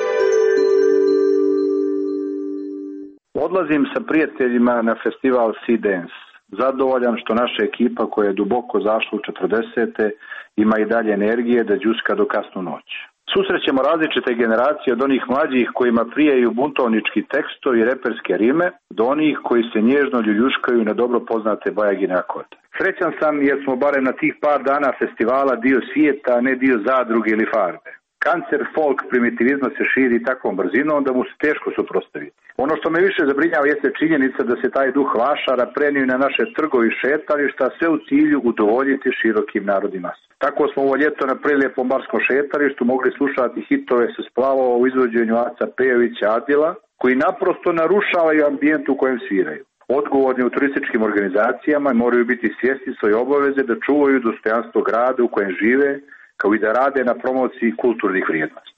Odlazim sa prijateljima na festival Sea Dance. Zadovoljan što naša ekipa koja je duboko zašla u četrdesete ima i dalje energije da đuska do kasnu noć. Susrećemo različite generacije od onih mlađih kojima prijaju buntovnički tekstovi i reperske rime, do onih koji se nježno ljuljuškaju na dobro poznate bajagine akorde. Srećan sam jer smo barem na tih par dana festivala dio svijeta, a ne dio zadruge ili farbe. Kancer folk primitivizma se širi takvom brzinom da mu se teško suprotstaviti. Ono što me više zabrinjava jeste činjenica da se taj duh vašara prenio na naše trgovi i šetališta, sve u cilju udovoljiti širokim narodima. Tako smo ovo ljeto na prelijepom barskom šetalištu mogli slušati hitove sa splavova u izvođenju Aca Pejovića Adila, koji naprosto narušavaju ambijent u kojem sviraju. Odgovorni u turističkim organizacijama moraju biti svjesni svoje obaveze da čuvaju dostojanstvo grada u kojem žive, kao i da rade na promociji kulturnih vrijednosti.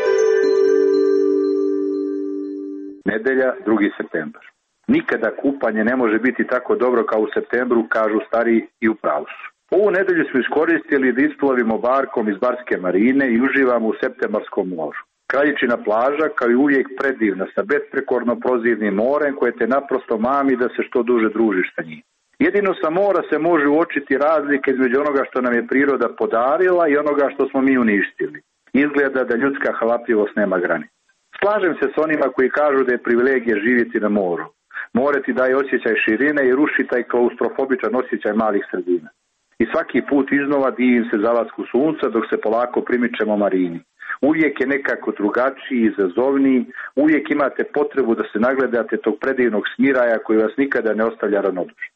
Nedelja, drugi septembar. Nikada kupanje ne može biti tako dobro kao u septembru, kažu stariji i u pravu su. Ovu nedelju smo iskoristili da isplovimo barkom iz Barske marine i uživamo u septembarskom moru. Kraljičina plaža, kao i uvijek predivna, sa besprekorno prozirnim morem koje te naprosto mami da se što duže družiš sa njim. Jedino sa mora se može uočiti razlike između onoga što nam je priroda podarila i onoga što smo mi uništili. Izgleda da ljudska halapljivost nema granice. Slažem se s onima koji kažu da je privilegija živjeti na moru. More ti daje osjećaj širine i ruši taj klaustrofobičan osjećaj malih sredina. I svaki put iznova divim se zalasku sunca dok se polako primičemo marini. Uvijek je nekako drugačiji, izazovniji, uvijek imate potrebu da se nagledate tog predivnog smiraja koji vas nikada ne ostavlja ravnodušni.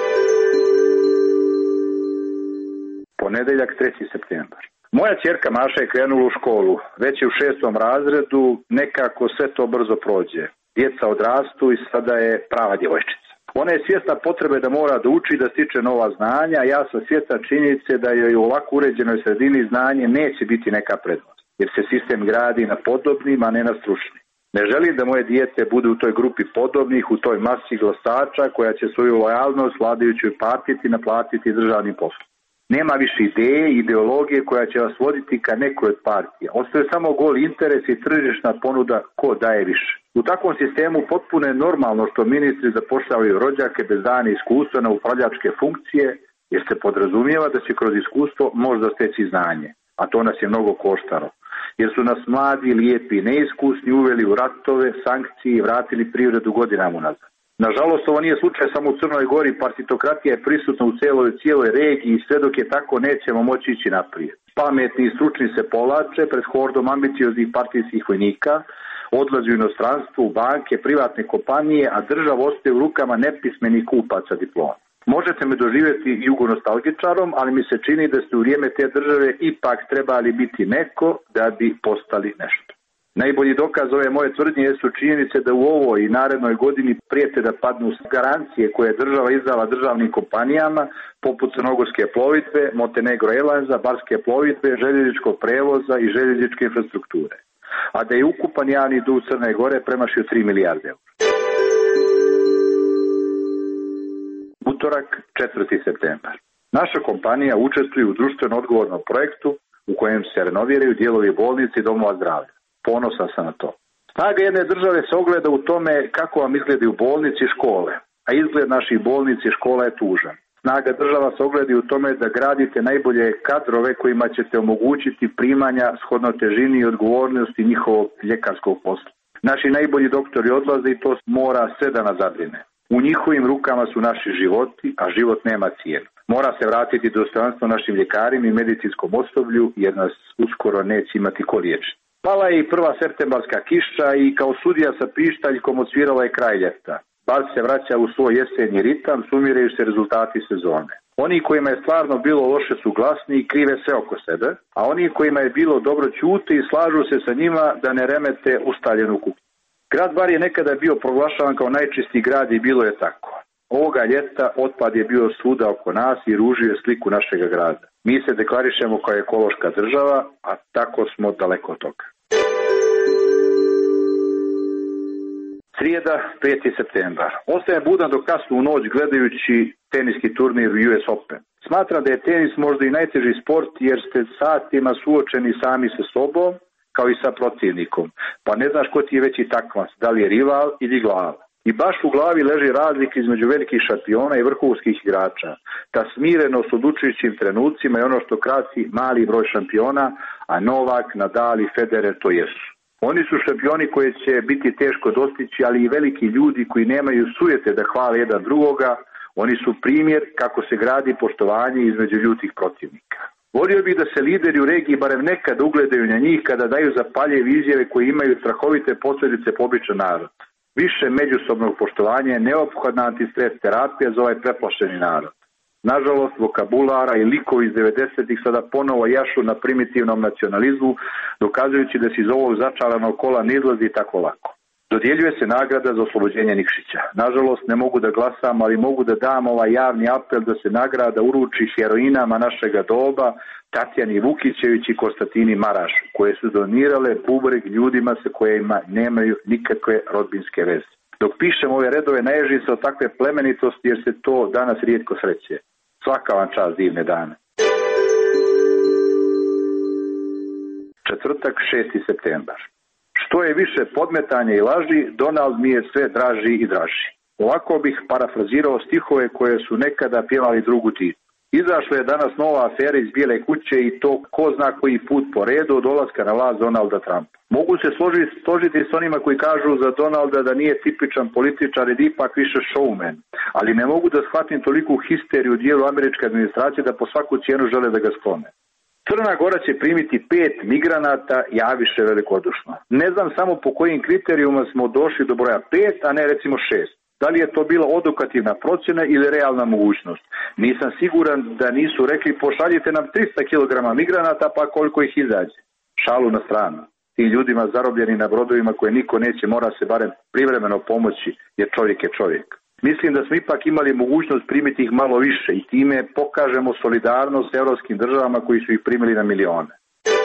Ponedeljak, treći septembar. Moja ćerka Maša je krenula u školu, već je u šestom razredu, nekako sve to brzo prođe. Djeca odrastu i sada je prava djevojčica. Ona je svjesna potrebe da mora da uči, da stiče nova znanja, a ja sam svjesna činjenice da joj u ovako uređenoj sredini znanje neće biti neka prednost, jer se sistem gradi na podobnim, a ne na stručnim. Ne želim da moje dijete bude u toj grupi podobnih, u toj masi glasača koja će svoju lojalnost vladajućoj partiji naplatiti državnim poslom. Nema više ideje i ideologije koja će vas voditi ka nekoj od partija. Ostaje samo gol interes i tržišna ponuda ko daje više. U takvom sistemu potpuno je normalno što ministri zapošljavaju rođake bez dana iskustva na upravljačke funkcije, jer se podrazumijeva da će kroz iskustvo možda steći znanje. A to nas je mnogo koštalo. Jer su nas mladi, lijepi i neiskusni uveli u ratove, sankcije i vratili privredu godinama unazad. Nažalost, ovo nije slučaj samo u Crnoj Gori, partitokratija je prisutna u cijeloj, cijeloj regiji i sve dok je tako nećemo moći ići naprijed. Pametni i stručni se povlače pred hordom ambicioznih partijskih vojnika, odlaze u inostranstvo, u banke, privatne kompanije, a država ostaje u rukama nepismenih kupaca diploma. Možete me doživjeti jugonostalgičarom, ali mi se čini da ste u vrijeme te države ipak trebali biti neko da bi postali nešto. Najbolji dokaz ove moje tvrdnje su činjenice da u ovoj i narednoj godini prijete da padnu garancije koje je država izdala državnim kompanijama poput Crnogorske plovidbe, Montenegro Airlinesa, Barske plovidbe, željezničkog prevoza i željezničke infrastrukture. A da je ukupan javni dug Crne Gore premašio tri milijarde eura. Utorak, četvrti septembar. Naša kompanija učestvuje u društveno odgovornom projektu u kojem se renoviraju dijelovi bolnice i domova zdravlja. Ponosan sam na to. Snaga jedne države se ogleda u tome kako vam izgledaju bolnice i škole, a izgled naših bolnica i škola je tužan. Snaga država se ogleda u tome da gradite najbolje kadrove kojima ćete omogućiti primanja shodno težini i odgovornosti njihovog ljekarskog posla. Naši najbolji doktori odlaze i to mora sve da nas zabrine. U njihovim rukama su naši životi, a život nema cijenu. Mora se vratiti dostojanstvo našim ljekarima i medicinskom osoblju, jer nas uskoro neće imati ko liječiti. Pala je i prva septembarska kiša i kao sudija sa pištaljkom odsvirala je kraj ljeta. Bar se vraća u svoj jesenji ritam, sumiraju se rezultati sezone. Oni kojima je stvarno bilo loše su glasni i krive sve oko sebe, a oni kojima je bilo dobro ćute i slažu se sa njima da ne remete ustaljenu kuću. Grad Bar je nekada bio proglašavan kao najčistiji grad i bilo je tako. Ovoga ljeta otpad je bio svuda oko nas i ružio je sliku našega grada. Mi se deklarišemo kao ekološka država, a tako smo daleko od toga. Srijeda, peti septembar. Ostajem budan do kasnu u noć gledajući teniski turnir U S Open. Smatram da je tenis možda i najteži sport jer ste satima suočeni sami sa sobom kao i sa protivnikom. Pa ne znaš ko ti je veći takmac, da li je rival ili glava. I baš u glavi leži razlika između velikih šampiona i vrhunskih igrača. Ta smirenost u odlučujućim trenucima je ono što krasi mali broj šampiona, a Novak, Nadal i Federer to jesu. Oni su šampioni koje će biti teško dostići, ali i veliki ljudi koji nemaju sujete da hvale jedan drugoga, oni su primjer kako se gradi poštovanje između ljutih protivnika. Volio bih da se lideri u regiji barem nekad ugledaju na njih kada daju zapaljive izjave koje imaju strahovite posljedice po običan narod. Više međusobnog poštovanja je neophodna antistres terapija za ovaj preplašeni narod. Nažalost, vokabulara i likovi iz devedesetih sada ponovo jašu na primitivnom nacionalizmu, dokazujući da se iz ovog začaranog kola ne izlazi tako lako. Dodjeljuje se nagrada za oslobođenje Nikšića. Nažalost, ne mogu da glasam, ali mogu da dam ovaj javni apel da se nagrada uruči heroinama našega doba, Tatjani Vukićević i Konstantini Maraš, koje su donirale bubreg ljudima sa kojima nemaju nikakve rodbinske veze. Dok pišem ove redove, naježim se od takve plemenitosti jer se to danas rijetko sreće. Svaka vam čast, divne dane. Četvrtak, šesti septembar. Što je više podmetanja i laži, Donald mi je sve draži i draži. Ovako bih parafrazirao stihove koje su nekada pjevali drugu Titu. Izašla je danas nova afera iz Bijele kuće i to ko zna koji put po redu od dolaska na vlast Donalda Trumpa. Mogu se složiti, složiti s onima koji kažu za Donalda da nije tipičan političar i ipak više showman, ali ne mogu da shvatim toliku histeriju u dijelu američke administracije da po svaku cijenu žele da ga sklone. Crna Gora će primiti pet migranata, javiše velikodušno. Ne znam samo po kojim kriterijuma smo došli do broja pet, a ne recimo šest. Da li je to bila odokativna procjena ili realna mogućnost? Nisam siguran da nisu rekli pošaljite nam tristo kilograma migranata pa koliko ih izađe. Šalu na stranu. Ti ljudima zarobljeni na brodovima koje niko neće mora se barem privremeno pomoći jer čovjek je čovjek. Mislim da smo ipak imali mogućnost primiti ih malo više i time pokažemo solidarnost s europskim državama koji su ih primili na milione.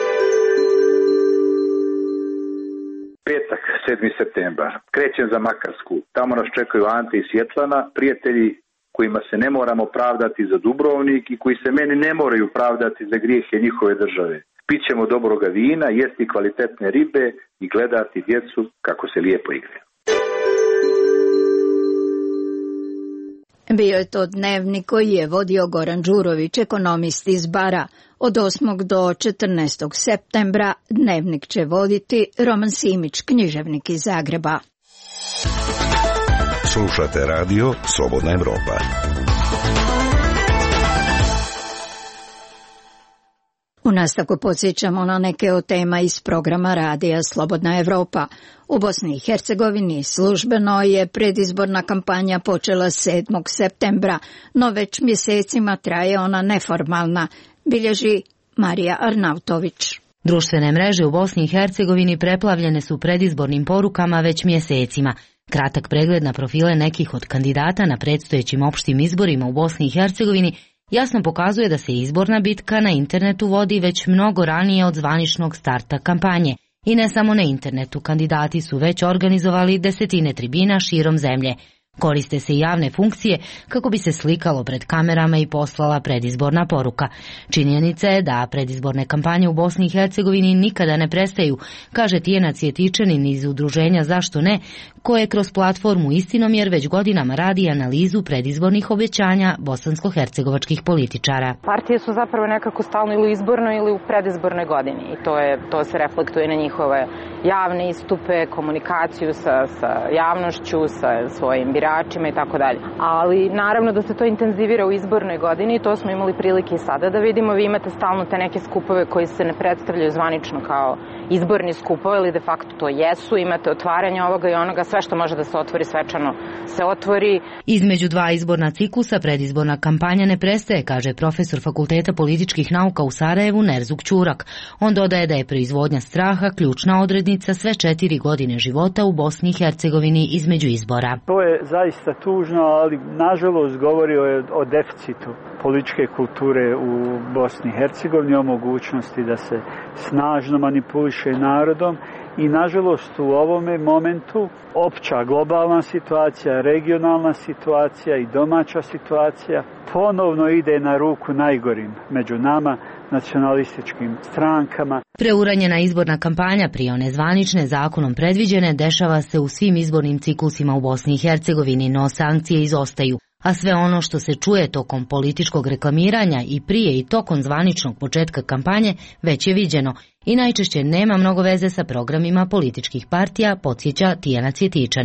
Petak, sedmi septembar. Krećem za Makarsku. Tamo nas čekaju Ante i Svjetlana, prijatelji kojima se ne moramo pravdati za Dubrovnik i koji se meni ne moraju pravdati za grijehe njihove države. Pićemo dobroga vina, jesti kvalitetne ribe i gledati djecu kako se lijepo igraju. Bio je to dnevnik koji je vodio Goran Đurović, ekonomist iz Bara. Od osmog do četrnaestog septembra dnevnik će voditi Roman Simić, književnik iz Zagreba. Slušate radio Slobodna Evropa. U nastavku podsjećamo na neke od tema iz programa radija Slobodna Evropa. U Bosni i Hercegovini službeno je predizborna kampanja počela sedmog septembra, no već mjesecima traje ona neformalna, bilježi Marija Arnautović. Društvene mreže u Bosni i Hercegovini preplavljene su predizbornim porukama već mjesecima. Kratak pregled na profile nekih od kandidata na predstojećim opštim izborima u Bosni i Hercegovini jasno pokazuje da se izborna bitka na internetu vodi već mnogo ranije od zvaničnog starta kampanje. I ne samo na internetu, kandidati su već organizovali desetine tribina širom zemlje. Koriste se i javne funkcije kako bi se slikalo pred kamerama i poslala predizborna poruka. Činjenica je da predizborne kampanje u Bosni i Hercegovini nikada ne prestaju, kaže Tijena Cvjetičanin iz udruženja Zašto ne, koje kroz platformu Istinomjer već godinama radi analizu predizbornih obećanja bosansko-hercegovačkih političara. Partije su zapravo nekako stalno ili u izbornoj ili u predizbornoj godini i to, je, to se reflektuje na njihove javne istupe, komunikaciju sa, sa javnošću, sa svojim biračima i tako dalje. Ali naravno da se to intenzivira u izbornoj godini i to smo imali prilike i sada da vidimo. Vi imate stalno te neke skupove koji se ne predstavljaju zvanično kao izborni skupove, ali de facto to jesu. Imate otvaranje ovoga i onoga, sve što može da se otvori svečano se otvori. Između dva izborna ciklusa predizborna kampanja ne prestaje, kaže profesor Fakulteta političkih nauka u Sarajevu Nerzuk Ćurak. On dodaje da je proizvodnja straha ključna odrednica sve četiri godine života u Bosni i Hercegovini između izbora. To je zaista tužno, ali nažalost govori o, o deficitu političke kulture u Bosni i Hercegovini, o mogućnosti da se snažno manipuliše narodom i nažalost u ovome momentu opća globalna situacija, regionalna situacija i domaća situacija ponovno ide na ruku najgorim među nama, nacionalističkim strankama. Preuranjena izborna kampanja prije one zvanične zakonom predviđene dešava se u svim izbornim ciklusima u Bosni i Hercegovini, no sankcije izostaju. A sve ono što se čuje tokom političkog reklamiranja i prije i tokom zvaničnog početka kampanje već je viđeno i najčešće nema mnogo veze sa programima političkih partija, podsjeća Tijana Cvjetičanin.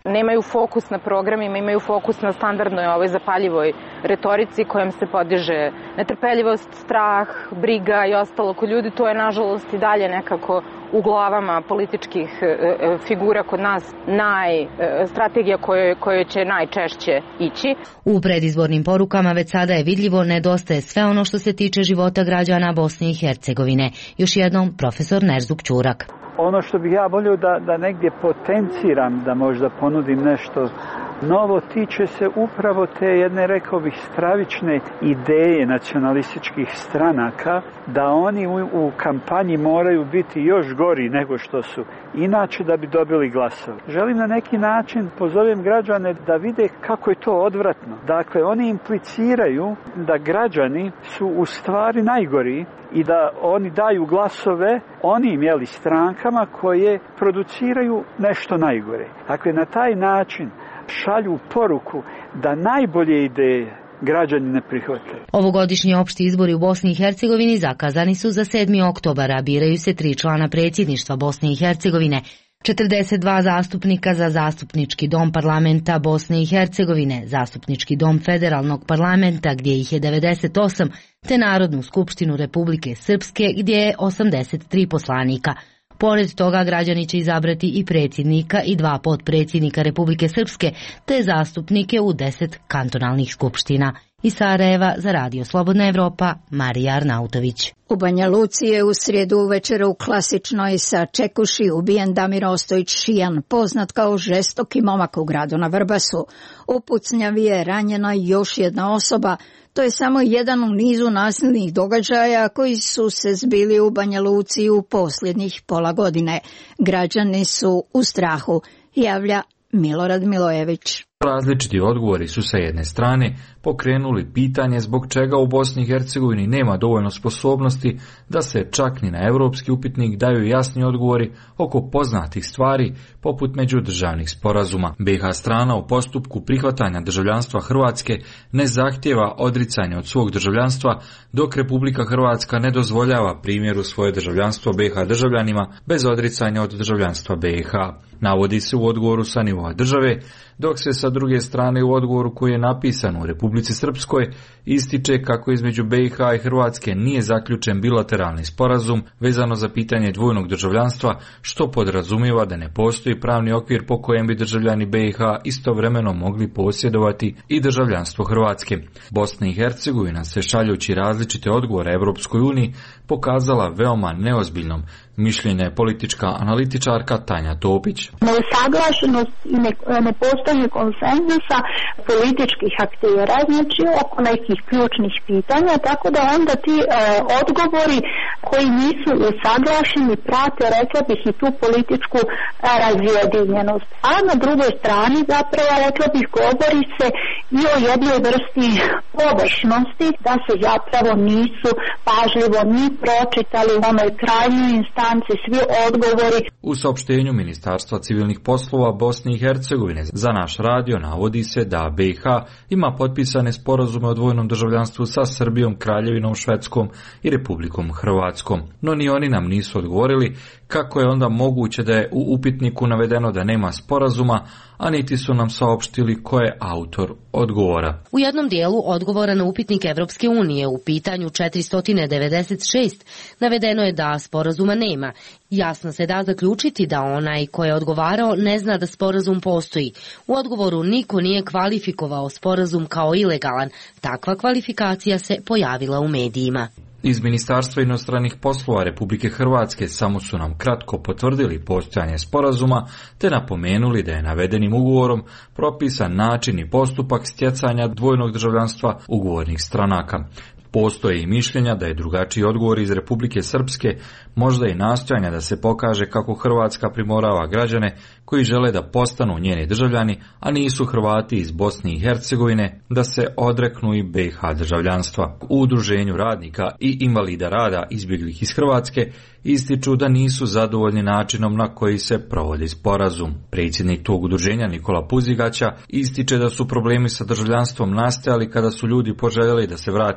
nemaju fokus na programima, imaju fokus na standardnoj ovoj zapaljivoj retorici kojom se podiže netrpeljivost, strah, briga i ostalo kod ljudi. To je nažalost i dalje nekako u glavama političkih figura kod nas naj, strategija kojoj, kojoj će najčešće ići. U predizbornim porukama već sada je vidljivo nedostaje sve ono što se tiče života građana Bosne i Hercegovine. Još jednom profesor Nerzuk Ćurak. Ono što bih ja volio da, da negdje potenciram, da možda ponudim nešto novo, tiče se upravo te jedne, rekao bih, stravične ideje nacionalističkih stranaka, da oni u, u kampanji moraju biti još gori nego što su inače da bi dobili glasove. Želim na neki način pozovem građane da vide kako je to odvratno. Dakle, oni impliciraju da građani su u stvari najgori i da oni daju glasove onim, jeli, strankama koje produciraju nešto najgore. Dakle, na taj način šalju poruku da najbolje ideje građani ne prihvataju. Ovogodišnji opšti izbori u Bosni i Hercegovini zakazani su za sedmi oktobar, a biraju se tri člana predsjedništva Bosne i Hercegovine, četrdeset dva zastupnika za zastupnički dom parlamenta Bosne i Hercegovine, zastupnički dom federalnog parlamenta gdje ih je devedeset osam, te Narodnu skupštinu Republike Srpske gdje je osamdeset tri poslanika. Pored toga građani će izabrati i predsjednika i dva potpredsjednika Republike Srpske, te zastupnike u deset kantonalnih skupština. Iz Sarajeva za Radio Slobodna Evropa, Marija Arnautović. U Banja Luci je u srijedu uvečer u klasičnoj sačekuši ubijen Damir Ostojić Šijan, poznat kao žestoki momak u gradu na Vrbasu. U pucnjavi je ranjena još jedna osoba. To je samo jedan u nizu nasilnih događaja koji su se zbili u Banja Luci u posljednjih pola godine. Građani su u strahu, javlja Milorad Milojević. Različiti odgovori su sa jedne strane pokrenuli pitanje zbog čega u Bosni i Hercegovini nema dovoljno sposobnosti da se čak ni na europski upitnik daju jasni odgovori oko poznatih stvari poput međudržavnih sporazuma. B i H strana u postupku prihvatanja državljanstva Hrvatske ne zahtijeva odricanje od svog državljanstva, dok Republika Hrvatska ne dozvoljava primjeru svoje državljanstvo B i H državljanima bez odricanja od državljanstva B i H. Navodi se u odgovoru sa nivoa države, dok se sa druge strane u odgovoru koji je napisan u Republici Srpskoj ističe kako između B i H i Hrvatske nije zaključen bilateralni sporazum vezano za pitanje dvojnog državljanstva, što podrazumijeva da ne postoji pravni okvir po kojem bi državljani B i H istovremeno mogli posjedovati i državljanstvo Hrvatske. Bosna i Hercegovina se, šaljući različite odgovore Evropskoj uniji, pokazala veoma neozbiljnom. Mišljenja je politička analitičarka Tanja Topić. Neusaglašenost i nepostojanje konsenzusa političkih aktera, znači oko nekih ključnih pitanja, tako da onda ti e, odgovori koji nisu usaglašeni prate, rekla bih, i tu političku e, razjedinjenost. A na drugoj strani zapravo, rekla bih, govori se i o jednoj vrsti površnosti, da se zapravo nisu pažljivo ni pročitali u onoj krajnjoj instanci svi odgovori. U saopštenju Ministarstva civilnih poslova Bosne i Hercegovine za naš radio navodi se da B i H ima potpisane sporazume o dvojnom državljanstvu sa Srbijom, Kraljevinom Švedskom i Republikom Hrvatskom. No ni oni nam nisu odgovorili kako je onda moguće da je u upitniku navedeno da nema sporazuma, a niti su nam saopštili ko je autor odgovora. U jednom dijelu odgovora na upitnik Evropske unije u pitanju četiristo devedeset šest navedeno je da sporazuma nema. Jasno se da zaključiti da onaj ko je odgovarao ne zna da sporazum postoji. U odgovoru niko nije kvalifikovao sporazum kao ilegalan. Takva kvalifikacija se pojavila u medijima. Iz Ministarstva inostranih poslova Republike Hrvatske samo su nam kratko potvrdili postojanje sporazuma te napomenuli da je navedenim ugovorom propisan način i postupak stjecanja dvojnog državljanstva ugovornih stranaka. Postoje i mišljenja da je drugačiji odgovor iz Republike Srpske, možda i nastojanja da se pokaže kako Hrvatska primorava građane koji žele da postanu njeni državljani, a nisu Hrvati iz Bosne i Hercegovine, da se odreknu i B i H državljanstva. U Udruženju radnika i invalida rada izbjeglih iz Hrvatske ističu da nisu zadovoljni načinom na koji se provodi sporazum. Predsjednik tog udruženja Nikola Puzigaća ističe da su problemi sa državljanstvom nastajali kada su ljudi poželjeli da se vrate u Hrvatsku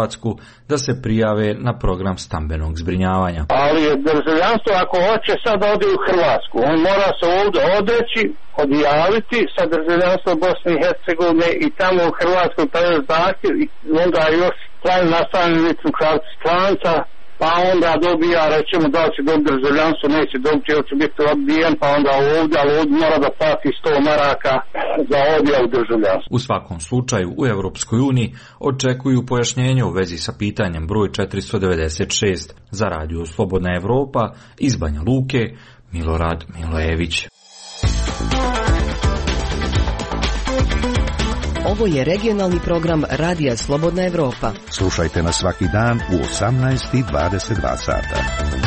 Hrvatsku da se prijave na program stambenog zbrinjavanja. Ali državljanstvo ako hoće sad ode u Hrvatsku, on mora se ovdje odreći, odjaviti sa državljanstvom Bosne i Hercegovine i tamo u Hrvatskoj predati zahtjev i onda još trajno nastavljeni ličnu kartu stranca, pa onda dobija, rećemo da li će dobiti državljanstvo, neće dobiti, jer će biti odbijen, pa onda ovdje, ali ovdje mora da plati sto maraka za odjavu državljanstva. U svakom slučaju, u Europskoj uniji očekuju pojašnjenje u vezi sa pitanjem broj četiristo devedeset šest. Za radio Slobodna Evropa, iz Banja Luke, Milorad Milojević. Ovo je regionalni program Radija Slobodna Evropa. Slušajte nas svaki dan u osamnaest i dvadeset dva sata.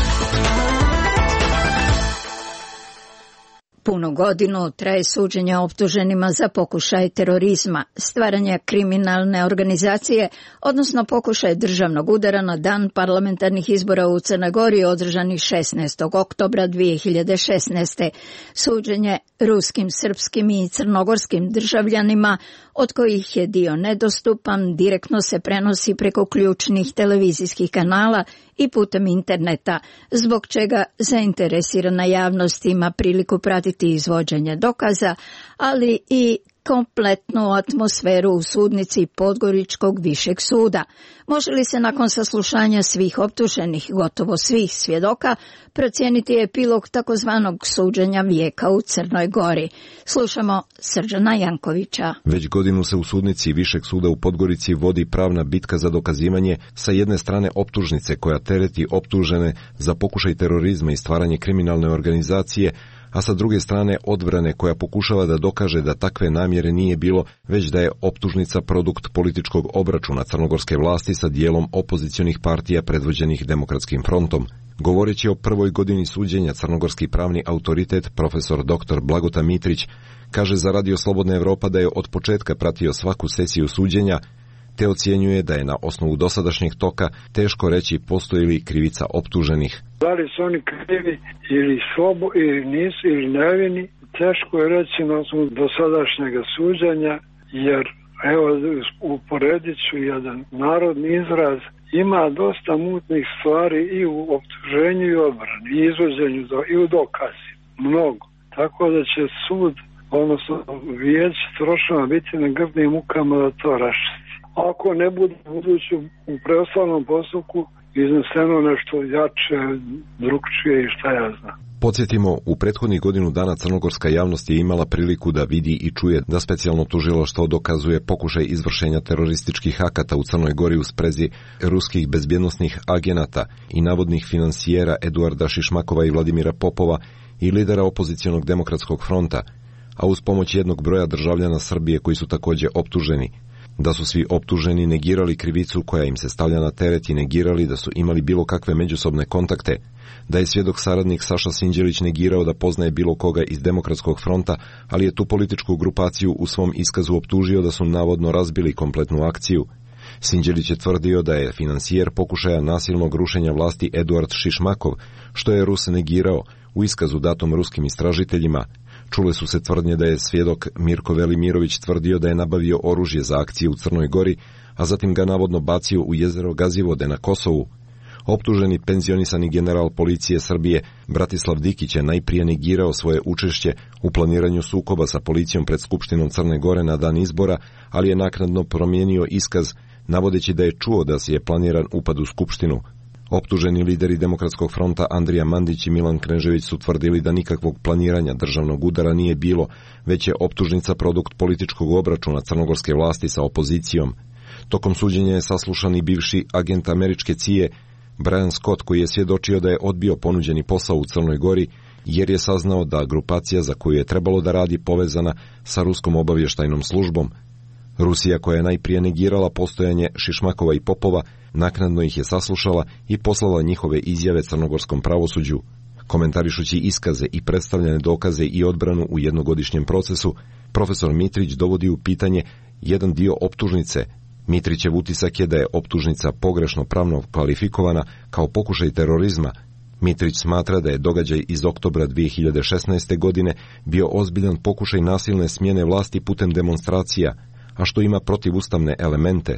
Punu godinu traje suđenje optuženima za pokušaj terorizma, stvaranja kriminalne organizacije, odnosno pokušaj državnog udara na dan parlamentarnih izbora u Crnoj Gori održanih šesnaestog oktobra dvije hiljade šesnaeste. Suđenje ruskim, srpskim i crnogorskim državljanima, od kojih je dio nedostupan, direktno se prenosi preko ključnih televizijskih kanala i putem interneta, zbog čega zainteresirana javnost ima priliku pratiti izvođenje dokaza, ali i kompletnu atmosferu u sudnici Podgoričkog višeg suda. Može li se nakon saslušanja svih optuženih, gotovo svih svjedoka, procijeniti epilog takozvanog suđenja vijeka u Crnoj Gori? Slušamo Srđana Jankovića. Već godinu se u sudnici Višeg suda u Podgorici vodi pravna bitka za dokazivanje sa jedne strane optužnice koja tereti optužene za pokušaj terorizma i stvaranje kriminalne organizacije, a sa druge strane odbrane koja pokušava da dokaže da takve namjere nije bilo, već da je optužnica produkt političkog obračuna crnogorske vlasti sa dijelom opozicionih partija predvođenih Demokratskim frontom. Govoreći o prvoj godini suđenja, crnogorski pravni autoritet profesor doktor Blagota Mitrić kaže za Radio Slobodna Evropa da je od početka pratio svaku sesiju suđenja, te ocjenjuje da je na osnovu dosadašnjeg toka teško reći postoji li krivica optuženih. Da li su oni krivi ili slobo ili nisu ili nevini, teško je reći na osnovu dosadašnjeg suđenja, jer evo uporedit ću jedan narodni izraz, ima dosta mutnih stvari i u optuženju i odbrani, i izvođenju i u dokazi, mnogo. Tako da će sud, odnosno vijeć trošama biti na grdnim mukama da to raščisti. Ako ne bude budući u preostalnom postupku izneseno nešto jače, drugčije i šta ja znam. Podsjetimo, u prethodnih godinu dana crnogorska javnost je imala priliku da vidi i čuje da specijalno tužilaštvo dokazuje pokušaj izvršenja terorističkih akata u Crnoj Gori u sprezi ruskih bezbjednosnih agenata i navodnih finansijera Eduarda Šišmakova i Vladimira Popova i lidera opozicionog Demokratskog fronta, a uz pomoć jednog broja državljana Srbije koji su također optuženi. Da su svi optuženi negirali krivicu koja im se stavlja na teret i negirali da su imali bilo kakve međusobne kontakte, da je svjedok saradnik Saša Sinđelić negirao da poznaje bilo koga iz Demokratskog fronta, ali je tu političku grupaciju u svom iskazu optužio da su navodno razbili kompletnu akciju. Sinđelić je tvrdio da je finansijer pokušaja nasilnog rušenja vlasti Eduard Šišmakov, što je Rus negirao u iskazu datom ruskim istražiteljima. Čule su se tvrdnje da je svjedok Mirko Velimirović tvrdio da je nabavio oružje za akcije u Crnoj Gori, a zatim ga navodno bacio u jezero Gazivode na Kosovu. Optuženi penzionisani general policije Srbije Bratislav Dikić je najprije negirao svoje učešće u planiranju sukoba sa policijom pred Skupštinom Crne Gore na dan izbora, ali je naknadno promijenio iskaz, navodeći da je čuo da se je planiran upad u Skupštinu. Optuženi lideri Demokratskog fronta Andrija Mandić i Milan Knežević su tvrdili da nikakvog planiranja državnog udara nije bilo, već je optužnica produkt političkog obračuna crnogorske vlasti sa opozicijom. Tokom suđenja je saslušan i bivši agent američke C I A Brian Scott, koji je svjedočio da je odbio ponuđeni posao u Crnoj Gori, jer je saznao da grupacija za koju je trebalo da radi povezana sa ruskom obavještajnom službom. Rusija, koja je najprije negirala postojanje Šišmakova i Popova, naknadno ih je saslušala i poslala njihove izjave crnogorskom pravosuđu. Komentarišući iskaze i predstavljene dokaze i odbranu u jednogodišnjem procesu, profesor Mitrić dovodi u pitanje jedan dio optužnice. Mitrićev utisak je da je optužnica pogrešno pravno kvalifikovana kao pokušaj terorizma. Mitrić smatra da je događaj iz oktobra dvije hiljade šesnaeste. godine bio ozbiljan pokušaj nasilne smjene vlasti putem demonstracija, a što ima protivustavne elemente.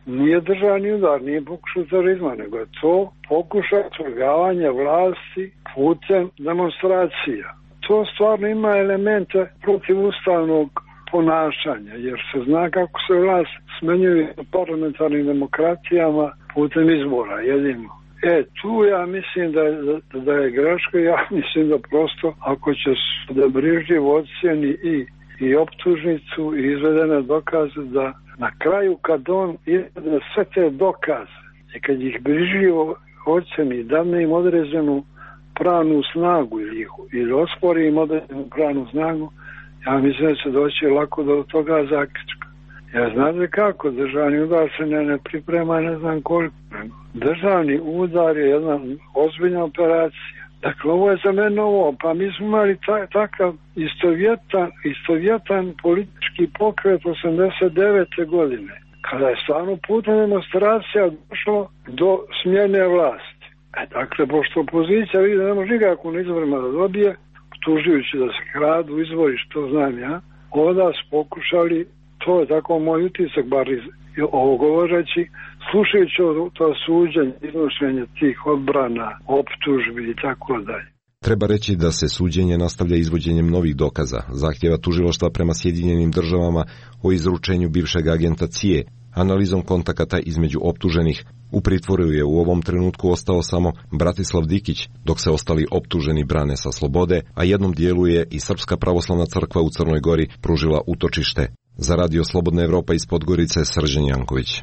nije državni udar, nije pokušaj terorizma, nego je to pokušaj svrgavanja vlasti putem demonstracija. To stvarno ima elemente protivustavnog ponašanja, jer se zna kako se vlast smenjuje u parlamentarnim demokratijama putem izbora, jedino. E, tu ja mislim da je, da, da je greška, ja mislim da prosto ako će da brižljivo ocjeni i, i optužnicu i izvedene dokaze, da na kraju kad on izvede sve te dokaze i kad ih brižljivo ocjeni, da im određenu pravnu snagu ili, ih, ili ospori im određenu pravnu snagu, ja mislim da će doći lako do toga zaključka. Ja znate kako, državni udar se ne, ne priprema, ne znam koliko. Državni udar je jedna ozbiljna operacija. Dakle, ovo je za mene ovo, pa mi smo imali ta, takav istovjetan, istovjetan politički pokret osamdeset devete godine, kada je stvarno putem demonstracija došlo do smjene vlasti. E, dakle, pošto opozicija vidi da ne može nikako na izborima da dobije, tužujući da se kradu izbori, što znam ja, onda su pokušali, to je tako moj utisak, bar iz ovo govoreći, slušajući to suđenje, iznošenje tih odbrana, optužbi i tako dalje. Treba reći da se suđenje nastavlja izvođenjem novih dokaza, zahtjeva tužilaštva prema Sjedinjenim državama o izručenju bivšeg agenta C I E, analizom kontakata između optuženih. U pritvoru je u ovom trenutku ostao samo Bratislav Dikić, dok se ostali optuženi brane sa slobode, a jednom dijelu je i Srpska pravoslavna crkva u Crnoj Gori pružila utočište. Za Radio Slobodna Evropa iz Podgorice, Srđan Janković.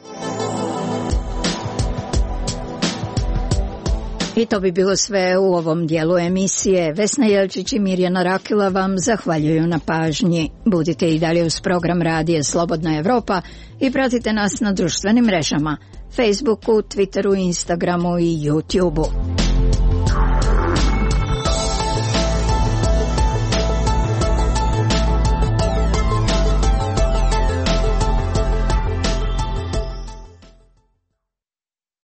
I to bi bilo sve u ovom dijelu emisije. Vesna Jelčić i Mirjana Rakila vam zahvaljuju na pažnji. Budite i dalje uz program Radija Slobodna Evropa i pratite nas na društvenim mrežama, Facebooku, Twitteru, Instagramu i YouTubeu.